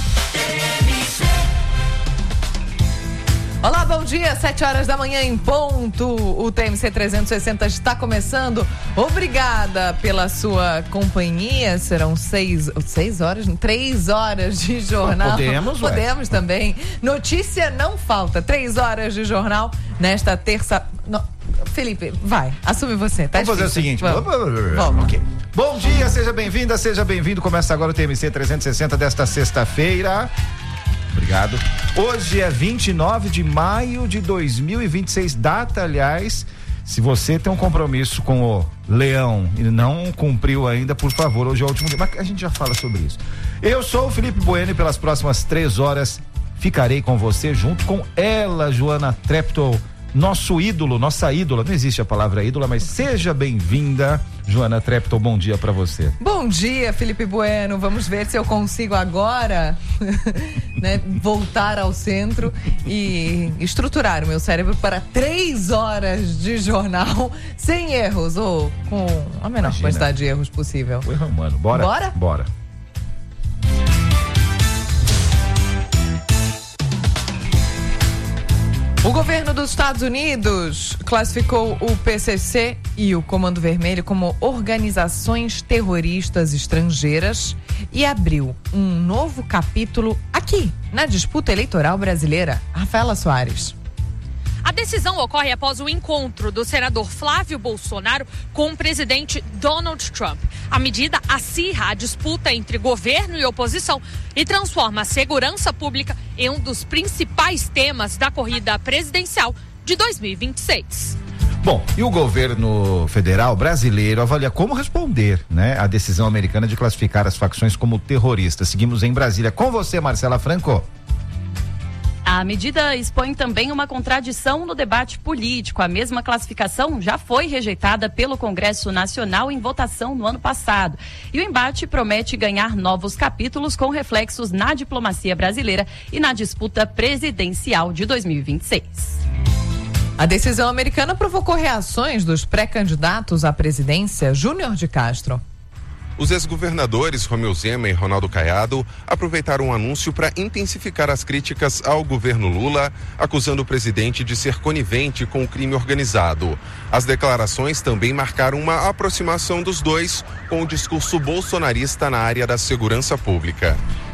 Olá, bom dia, 7h em ponto. O TMC 360 está começando. Obrigada pela sua companhia. Serão 3 horas de jornal. Podemos também. Notícia não falta. 3 horas de jornal nesta terça. Felipe, vai, assume você. Tá Vamos fazer o seguinte. Vamos. Okay. Bom dia, seja bem-vinda, seja bem-vindo. Começa agora o TMC 360 desta sexta-feira. Obrigado. Hoje é 29 de maio de 2026, data, aliás, se você tem um compromisso com o Leão e não cumpriu ainda, por favor, hoje é o último dia, mas a gente já fala sobre isso. Eu sou o Felipe Bueno e pelas próximas 3 horas ficarei com você junto com ela, Joana Treptow, nosso ídolo, nossa ídola, não existe a palavra ídola, mas seja bem-vinda, Joana Treptow, bom dia pra você. Bom dia, Felipe Bueno, vamos ver se eu consigo agora né, voltar ao centro e estruturar o meu cérebro para 3 horas de jornal sem erros, ou com a menor quantidade de erros possível. Foi Romano, bora? Bora. O governo dos Estados Unidos classificou o PCC e o Comando Vermelho como organizações terroristas estrangeiras e abriu um novo capítulo aqui aqui na disputa eleitoral brasileira. Rafaela Soares. A decisão ocorre após o encontro do senador Flávio Bolsonaro com o presidente Donald Trump. A medida acirra a disputa entre governo e oposição e transforma a segurança pública em um dos principais temas da corrida presidencial de 2026. Bom, e o governo federal brasileiro avalia como responder, né, à decisão americana de classificar as facções como terroristas. Seguimos em Brasília com você, Marcela Franco. A medida expõe também uma contradição no debate político. A mesma classificação já foi rejeitada pelo Congresso Nacional em votação no ano passado. E o embate promete ganhar novos capítulos com reflexos na diplomacia brasileira e na disputa presidencial de 2026. A decisão americana provocou reações dos pré-candidatos à presidência. Júnior de Castro. Os ex-governadores Romeu Zema e Ronaldo Caiado aproveitaram o anúncio para intensificar as críticas ao governo Lula, acusando o presidente de ser conivente com o crime organizado. As declarações também marcaram uma aproximação dos dois com o discurso bolsonarista na área da segurança pública.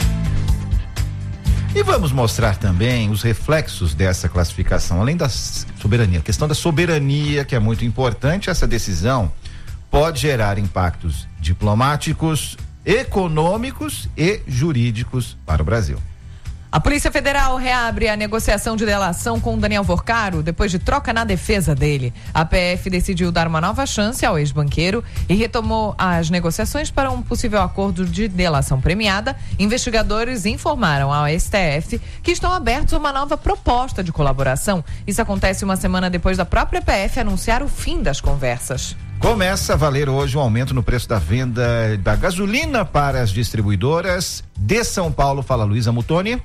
E vamos mostrar também os reflexos dessa classificação, além da soberania. A questão da soberania, que é muito importante, essa decisão pode gerar impactos diplomáticos, econômicos e jurídicos para o Brasil. A Polícia Federal reabre a negociação de delação com Daniel Vorcaro depois de troca na defesa dele. A PF decidiu dar uma nova chance ao ex-banqueiro e retomou as negociações para um possível acordo de delação premiada. Investigadores informaram ao STF que estão abertos a uma nova proposta de colaboração. Isso acontece uma semana depois da própria PF anunciar o fim das conversas. Começa a valer hoje o aumento no preço da venda da gasolina para as distribuidoras. De São Paulo, fala Luísa Mutoni.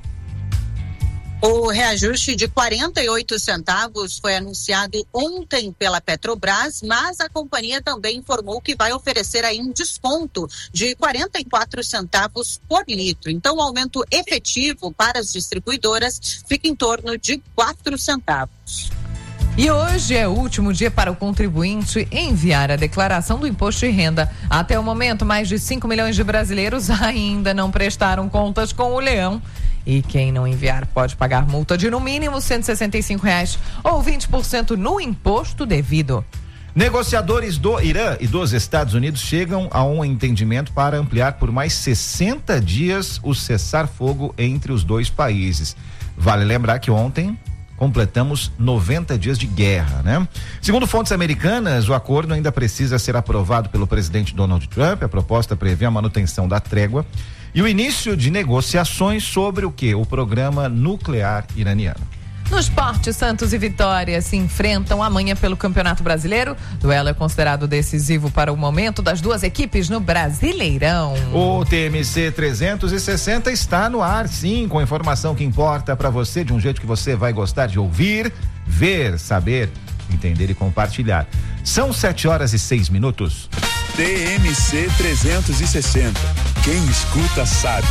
O reajuste de 48 centavos foi anunciado ontem pela Petrobras, mas a companhia também informou que vai oferecer aí um desconto de 44 centavos por litro. Então, o aumento efetivo para as distribuidoras fica em torno de 4 centavos. E hoje é o último dia para o contribuinte enviar a declaração do imposto de renda. Até o momento, mais de 5 milhões de brasileiros ainda não prestaram contas com o Leão. E quem não enviar pode pagar multa de no mínimo R$165 ou 20% no imposto devido. Negociadores do Irã e dos Estados Unidos chegam a um entendimento para ampliar por mais 60 dias o cessar-fogo entre os dois países. Vale lembrar que ontem completamos 90 dias de guerra, né? Segundo fontes americanas, o acordo ainda precisa ser aprovado pelo presidente Donald Trump. A proposta prevê a manutenção da trégua e o início de negociações sobre o quê? O programa nuclear iraniano. No esporte, Santos e Vitória se enfrentam amanhã pelo Campeonato Brasileiro. Duelo é considerado decisivo para o momento das duas equipes no Brasileirão. O TMC 360 está no ar, sim, com informação que importa para você, de um jeito que você vai gostar de ouvir, ver, saber, entender e compartilhar. São 7h06. TMC 360. Quem escuta sabe.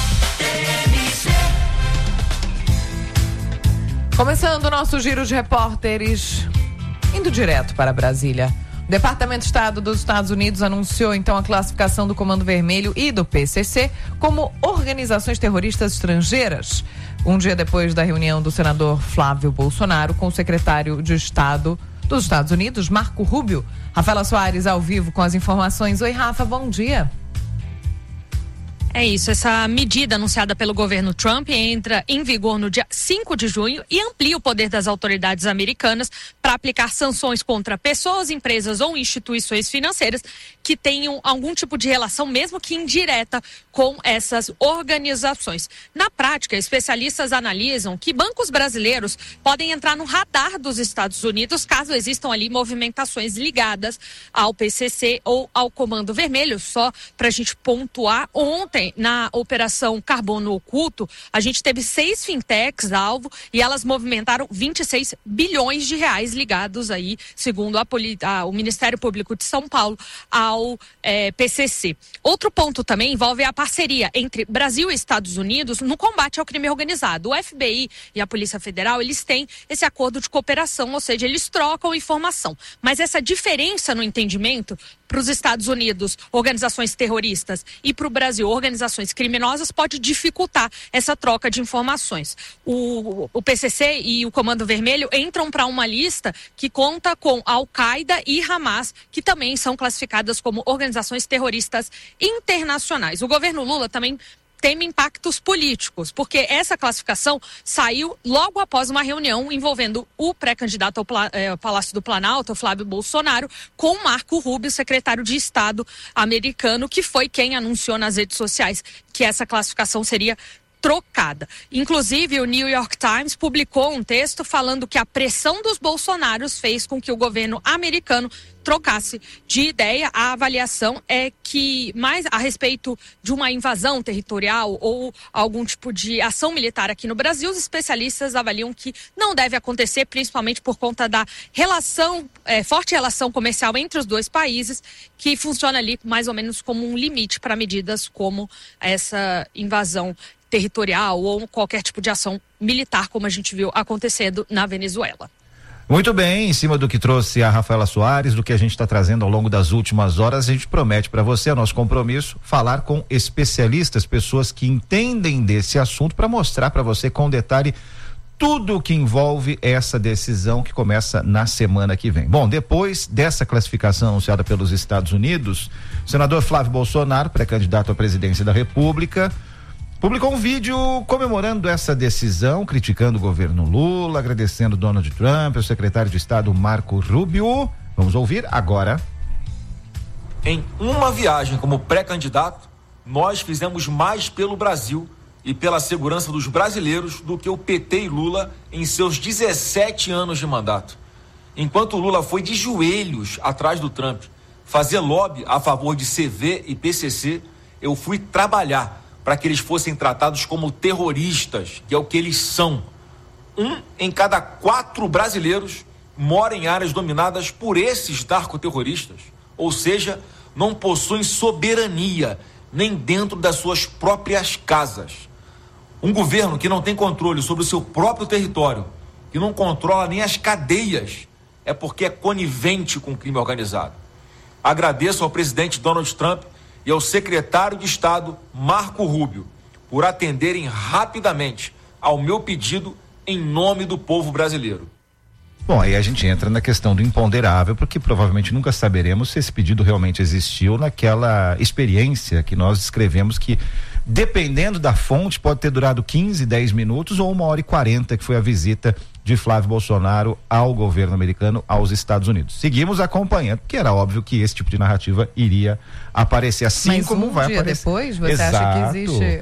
Começando o nosso giro de repórteres, indo direto para Brasília. O Departamento de Estado dos Estados Unidos anunciou então a classificação do Comando Vermelho e do PCC como organizações terroristas estrangeiras. Um dia depois da reunião do senador Flávio Bolsonaro com o secretário de Estado dos Estados Unidos, Marco Rubio. Rafaela Soares ao vivo com as informações. Oi, Rafa, bom dia. É isso, essa medida anunciada pelo governo Trump entra em vigor no dia 5 de junho e amplia o poder das autoridades americanas para aplicar sanções contra pessoas, empresas ou instituições financeiras que tenham algum tipo de relação, mesmo que indireta, com essas organizações. Na prática, especialistas analisam que bancos brasileiros podem entrar no radar dos Estados Unidos caso existam ali movimentações ligadas ao PCC ou ao Comando Vermelho. Só para a gente pontuar, ontem, na Operação Carbono Oculto, a gente teve 6 fintechs alvo e elas movimentaram 26 bilhões de reais ligados aí, segundo o Ministério Público de São Paulo, ao PCC. Outro ponto também envolve a parceria entre Brasil e Estados Unidos no combate ao crime organizado. O FBI e a Polícia Federal, eles têm esse acordo de cooperação, ou seja, eles trocam informação. Mas essa diferença no entendimento para os Estados Unidos, organizações terroristas, e para o Brasil, organizações organizações criminosas pode dificultar essa troca de informações. O PCC e o Comando Vermelho entram para uma lista que conta com Al-Qaeda e Hamas, que também são classificadas como organizações terroristas internacionais. O governo Lula também teme impactos políticos, porque essa classificação saiu logo após uma reunião envolvendo o pré-candidato ao Palácio do Planalto, Flávio Bolsonaro, com Marco Rubio, secretário de Estado americano, que foi quem anunciou nas redes sociais que essa classificação seria trocada. Inclusive, o New York Times publicou um texto falando que a pressão dos Bolsonaros fez com que o governo americano trocasse de ideia. A avaliação é que, mais a respeito de uma invasão territorial ou algum tipo de ação militar aqui no Brasil, os especialistas avaliam que não deve acontecer, principalmente por conta da forte relação comercial entre os dois países, que funciona ali mais ou menos como um limite para medidas como essa invasão territorial ou qualquer tipo de ação militar, como a gente viu acontecendo na Venezuela. Muito bem, em cima do que trouxe a Rafaela Soares, do que a gente está trazendo ao longo das últimas horas, a gente promete para você, é nosso compromisso, falar com especialistas, pessoas que entendem desse assunto, para mostrar para você com detalhe tudo o que envolve essa decisão que começa na semana que vem. Bom, depois dessa classificação anunciada pelos Estados Unidos, o senador Flávio Bolsonaro, pré-candidato à presidência da República, publicou um vídeo comemorando essa decisão, criticando o governo Lula, agradecendo Donald Trump, o secretário de Estado Marco Rubio. Vamos ouvir agora. Em uma viagem como pré-candidato, nós fizemos mais pelo Brasil e pela segurança dos brasileiros do que o PT e Lula em seus 17 anos de mandato. Enquanto Lula foi de joelhos atrás do Trump fazer lobby a favor de CV e PCC, eu fui trabalhar para que eles fossem tratados como terroristas, que é o que eles são. 1 em cada 4 brasileiros mora em áreas dominadas por esses narcoterroristas, ou seja, não possuem soberania nem dentro das suas próprias casas. Um governo que não tem controle sobre o seu próprio território, que não controla nem as cadeias, é porque é conivente com o crime organizado. Agradeço ao presidente Donald Trump e ao secretário de Estado Marco Rubio por atenderem rapidamente ao meu pedido em nome do povo brasileiro. Bom, aí a gente entra na questão do imponderável, porque provavelmente nunca saberemos se esse pedido realmente existiu naquela experiência que nós descrevemos, que dependendo da fonte pode ter durado 15, 10 minutos ou 1h40, que foi a visita de Flávio Bolsonaro ao governo americano, aos Estados Unidos. Seguimos acompanhando, porque era óbvio que esse tipo de narrativa iria aparecer, assim. Mas como vai aparecer. Mas depois, você acha que existe?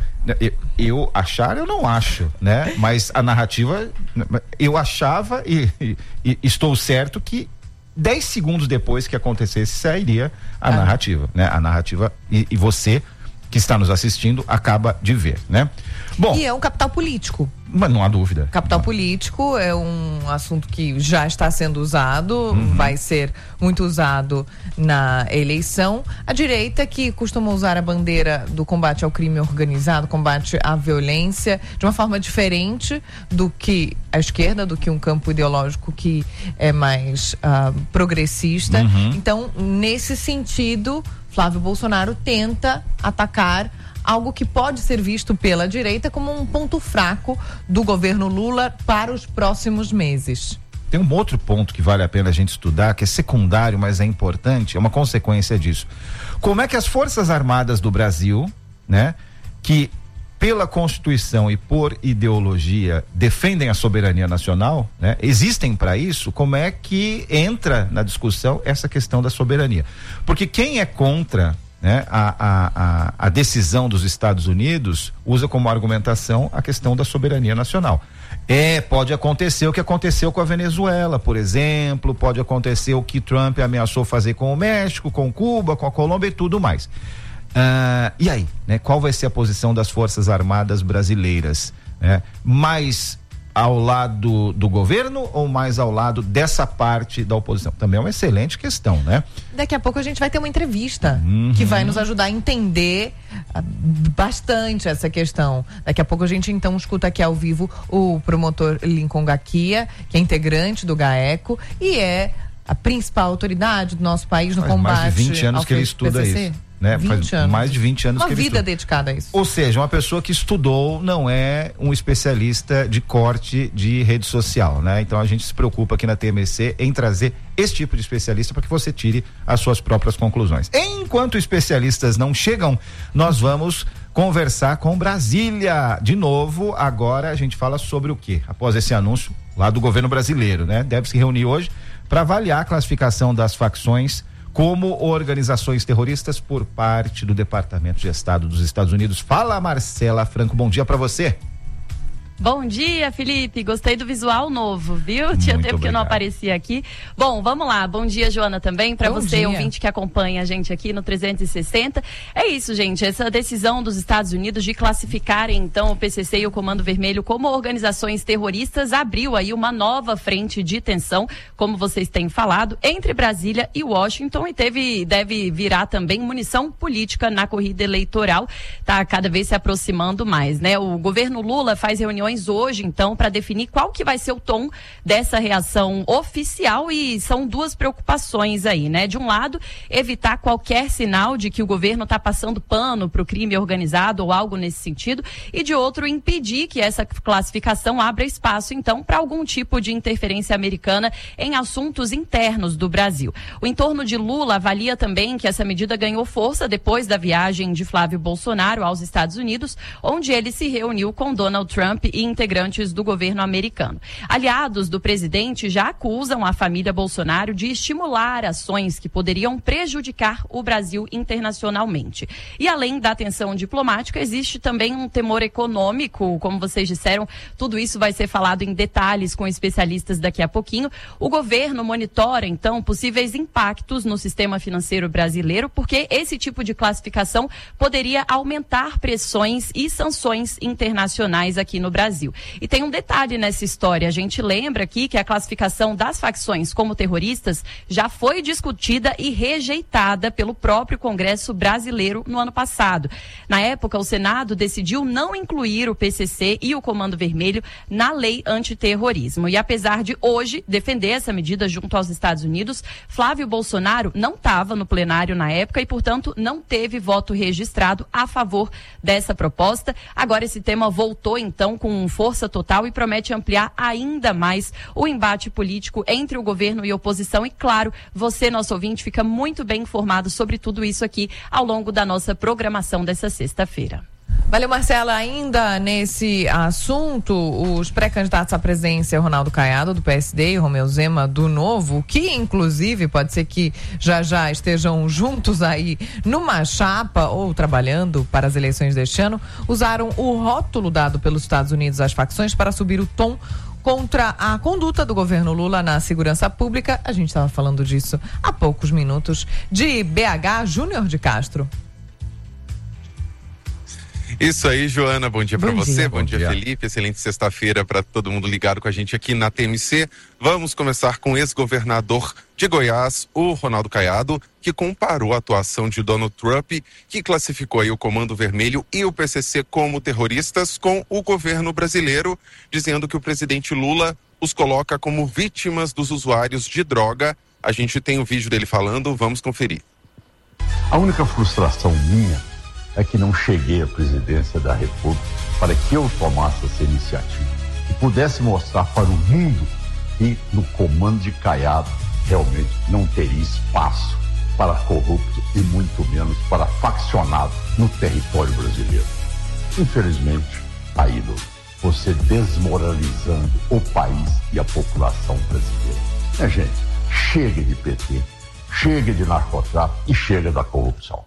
Eu achar, eu não acho, né? Mas a narrativa, eu achava e estou certo que 10 segundos depois que acontecesse, sairia a narrativa, né? A narrativa, e você que está nos assistindo acaba de ver, né? Bom, e é um capital político. Mas não há dúvida. Capital político é um assunto que já está sendo usado, vai ser muito usado na eleição. A direita, que costuma usar a bandeira do combate ao crime organizado, combate à violência, de uma forma diferente do que a esquerda, do que um campo ideológico que é mais progressista. Então, nesse sentido, Flávio Bolsonaro tenta atacar algo que pode ser visto pela direita como um ponto fraco do governo Lula para os próximos meses. Tem um outro ponto que vale a pena a gente estudar, que é secundário, mas é importante, é uma consequência disso. Como é que as Forças Armadas do Brasil, né, que pela Constituição e por ideologia defendem a soberania nacional, né, existem para isso, como é que entra na discussão essa questão da soberania? Porque quem é contra, né, a decisão dos Estados Unidos usa como argumentação a questão da soberania nacional. Pode acontecer o que aconteceu com a Venezuela, por exemplo, pode acontecer o que Trump ameaçou fazer com o México, com Cuba, com a Colômbia e tudo mais. E aí, né, qual vai ser a posição das Forças Armadas brasileiras? Mais ao lado do governo ou mais ao lado dessa parte da oposição? Também é uma excelente questão, né? Daqui a pouco a gente vai ter uma entrevista que vai nos ajudar a entender bastante essa questão. Daqui a pouco a gente então escuta aqui ao vivo o promotor Lincoln Gaquia, que é integrante do GAECO e é a principal autoridade do nosso país no combate. Mais de 20 anos que ele estuda PCC. isso. né? 20 Faz anos. mais de 20 anos Uma que ele vida estuda. dedicada a isso. Ou seja, uma pessoa que estudou não é um especialista de corte de rede social, né? Então a gente se preocupa aqui na TMC em trazer esse tipo de especialista para que você tire as suas próprias conclusões. Enquanto especialistas não chegam, nós vamos conversar com Brasília. De novo, agora a gente fala sobre o quê? Após esse anúncio lá do governo brasileiro, né? Deve se reunir hoje para avaliar a classificação das facções como organizações terroristas por parte do Departamento de Estado dos Estados Unidos. Fala, Marcela Franco, bom dia para você. Bom dia, Felipe. Gostei do visual novo, viu? Tinha tempo que eu não aparecia aqui. Bom, vamos lá. Bom dia, Joana, também. Para você, ouvinte que acompanha a gente aqui no 360. É isso, gente. Essa decisão dos Estados Unidos de classificarem, então, o PCC e o Comando Vermelho como organizações terroristas abriu aí uma nova frente de tensão, como vocês têm falado, entre Brasília e Washington e deve virar também munição política na corrida eleitoral. Tá cada vez se aproximando mais, né? O governo Lula faz reuniões hoje, então, para definir qual que vai ser o tom dessa reação oficial e são duas preocupações aí, né? De um lado, evitar qualquer sinal de que o governo está passando pano para o crime organizado ou algo nesse sentido e de outro, impedir que essa classificação abra espaço, então, para algum tipo de interferência americana em assuntos internos do Brasil. O entorno de Lula avalia também que essa medida ganhou força depois da viagem de Flávio Bolsonaro aos Estados Unidos, onde ele se reuniu com Donald Trump e integrantes do governo americano. Aliados do presidente já acusam a família Bolsonaro de estimular ações que poderiam prejudicar o Brasil internacionalmente. E além da tensão diplomática, existe também um temor econômico, como vocês disseram, tudo isso vai ser falado em detalhes com especialistas daqui a pouquinho. O governo monitora, então, possíveis impactos no sistema financeiro brasileiro, porque esse tipo de classificação poderia aumentar pressões e sanções internacionais aqui no Brasil. E tem um detalhe nessa história, a gente lembra aqui que a classificação das facções como terroristas já foi discutida e rejeitada pelo próprio Congresso brasileiro no ano passado. Na época, o Senado decidiu não incluir o PCC e o Comando Vermelho na lei antiterrorismo. E apesar de hoje defender essa medida junto aos Estados Unidos, Flávio Bolsonaro não estava no plenário na época e, portanto, não teve voto registrado a favor dessa proposta. Agora esse tema voltou, então, com força total e promete ampliar ainda mais o embate político entre o governo e a oposição. E claro, você, nosso ouvinte, fica muito bem informado sobre tudo isso aqui ao longo da nossa programação dessa sexta-feira. Valeu, Marcela. Ainda nesse assunto, os pré-candidatos à presidência, Ronaldo Caiado, do PSD, e Romeu Zema, do Novo, que inclusive pode ser que já estejam juntos aí numa chapa ou trabalhando para as eleições deste ano, usaram o rótulo dado pelos Estados Unidos às facções para subir o tom contra a conduta do governo Lula na segurança pública. A gente estava falando disso há poucos minutos. De BH, Júnior de Castro. Isso aí, Joana, bom dia para você, bom dia, Felipe, excelente sexta-feira para todo mundo ligado com a gente aqui na TMC. Vamos começar com o ex-governador de Goiás, o Ronaldo Caiado, que comparou a atuação de Donald Trump, que classificou aí o Comando Vermelho e o PCC como terroristas, com o governo brasileiro, dizendo que o presidente Lula os coloca como vítimas dos usuários de droga. A gente tem o vídeo dele falando, vamos conferir. A única frustração minha é que não cheguei à presidência da República para que eu tomasse essa iniciativa e pudesse mostrar para o mundo que no comando de Caiado realmente não teria espaço para corrupto e muito menos para faccionado no território brasileiro. Infelizmente, aí, você desmoralizando o país e a população brasileira. Gente, chega de PT, chega de narcotráfico e chega da corrupção.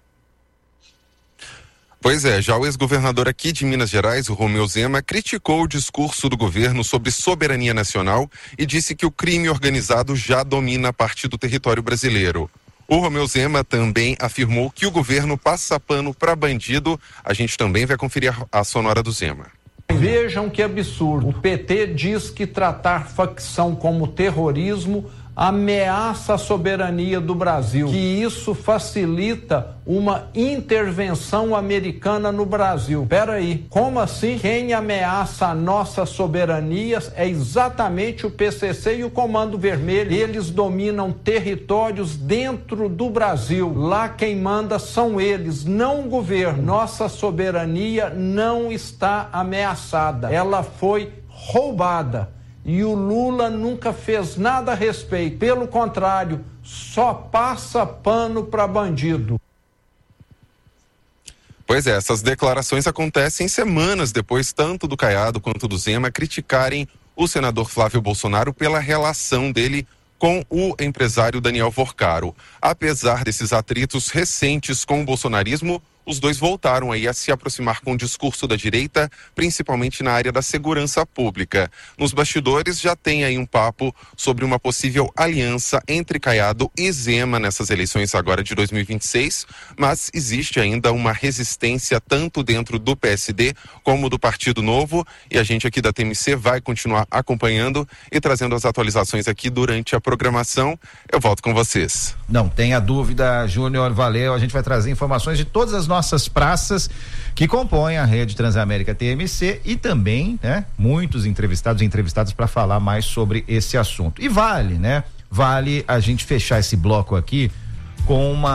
Pois é, já o ex-governador aqui de Minas Gerais, o Romeu Zema, criticou o discurso do governo sobre soberania nacional e disse que o crime organizado já domina parte do território brasileiro. O Romeu Zema também afirmou que o governo passa pano para bandido. A gente também vai conferir a sonora do Zema. Vejam que absurdo. O PT diz que tratar facção como terrorismo ameaça a soberania do Brasil, que isso facilita uma intervenção americana no Brasil. Peraí, como assim? Quem ameaça a nossa soberania é exatamente o PCC e o Comando Vermelho. Eles dominam territórios dentro do Brasil. Lá quem manda são eles, não o governo. Nossa soberania não está ameaçada. Ela foi roubada. E o Lula nunca fez nada a respeito. Pelo contrário, só passa pano para bandido. Pois é, essas declarações acontecem semanas depois, tanto do Caiado quanto do Zema criticarem o senador Flávio Bolsonaro pela relação dele com o empresário Daniel Vorcaro. Apesar desses atritos recentes com o bolsonarismo, os dois voltaram aí a se aproximar com o discurso da direita, principalmente na área da segurança pública. Nos bastidores já tem aí um papo sobre uma possível aliança entre Caiado e Zema nessas eleições agora de 2026, mas existe ainda uma resistência tanto dentro do PSD como do Partido Novo, e a gente aqui da TMC vai continuar acompanhando e trazendo as atualizações aqui durante a programação. Eu volto com vocês. Não tenha dúvida, Júnior, valeu. A gente vai trazer informações de todas as nossas praças que compõem a rede Transamérica TMC e também, né, muitos entrevistados e entrevistadas para falar mais sobre esse assunto. E vale, né? Vale a gente fechar esse bloco aqui com uma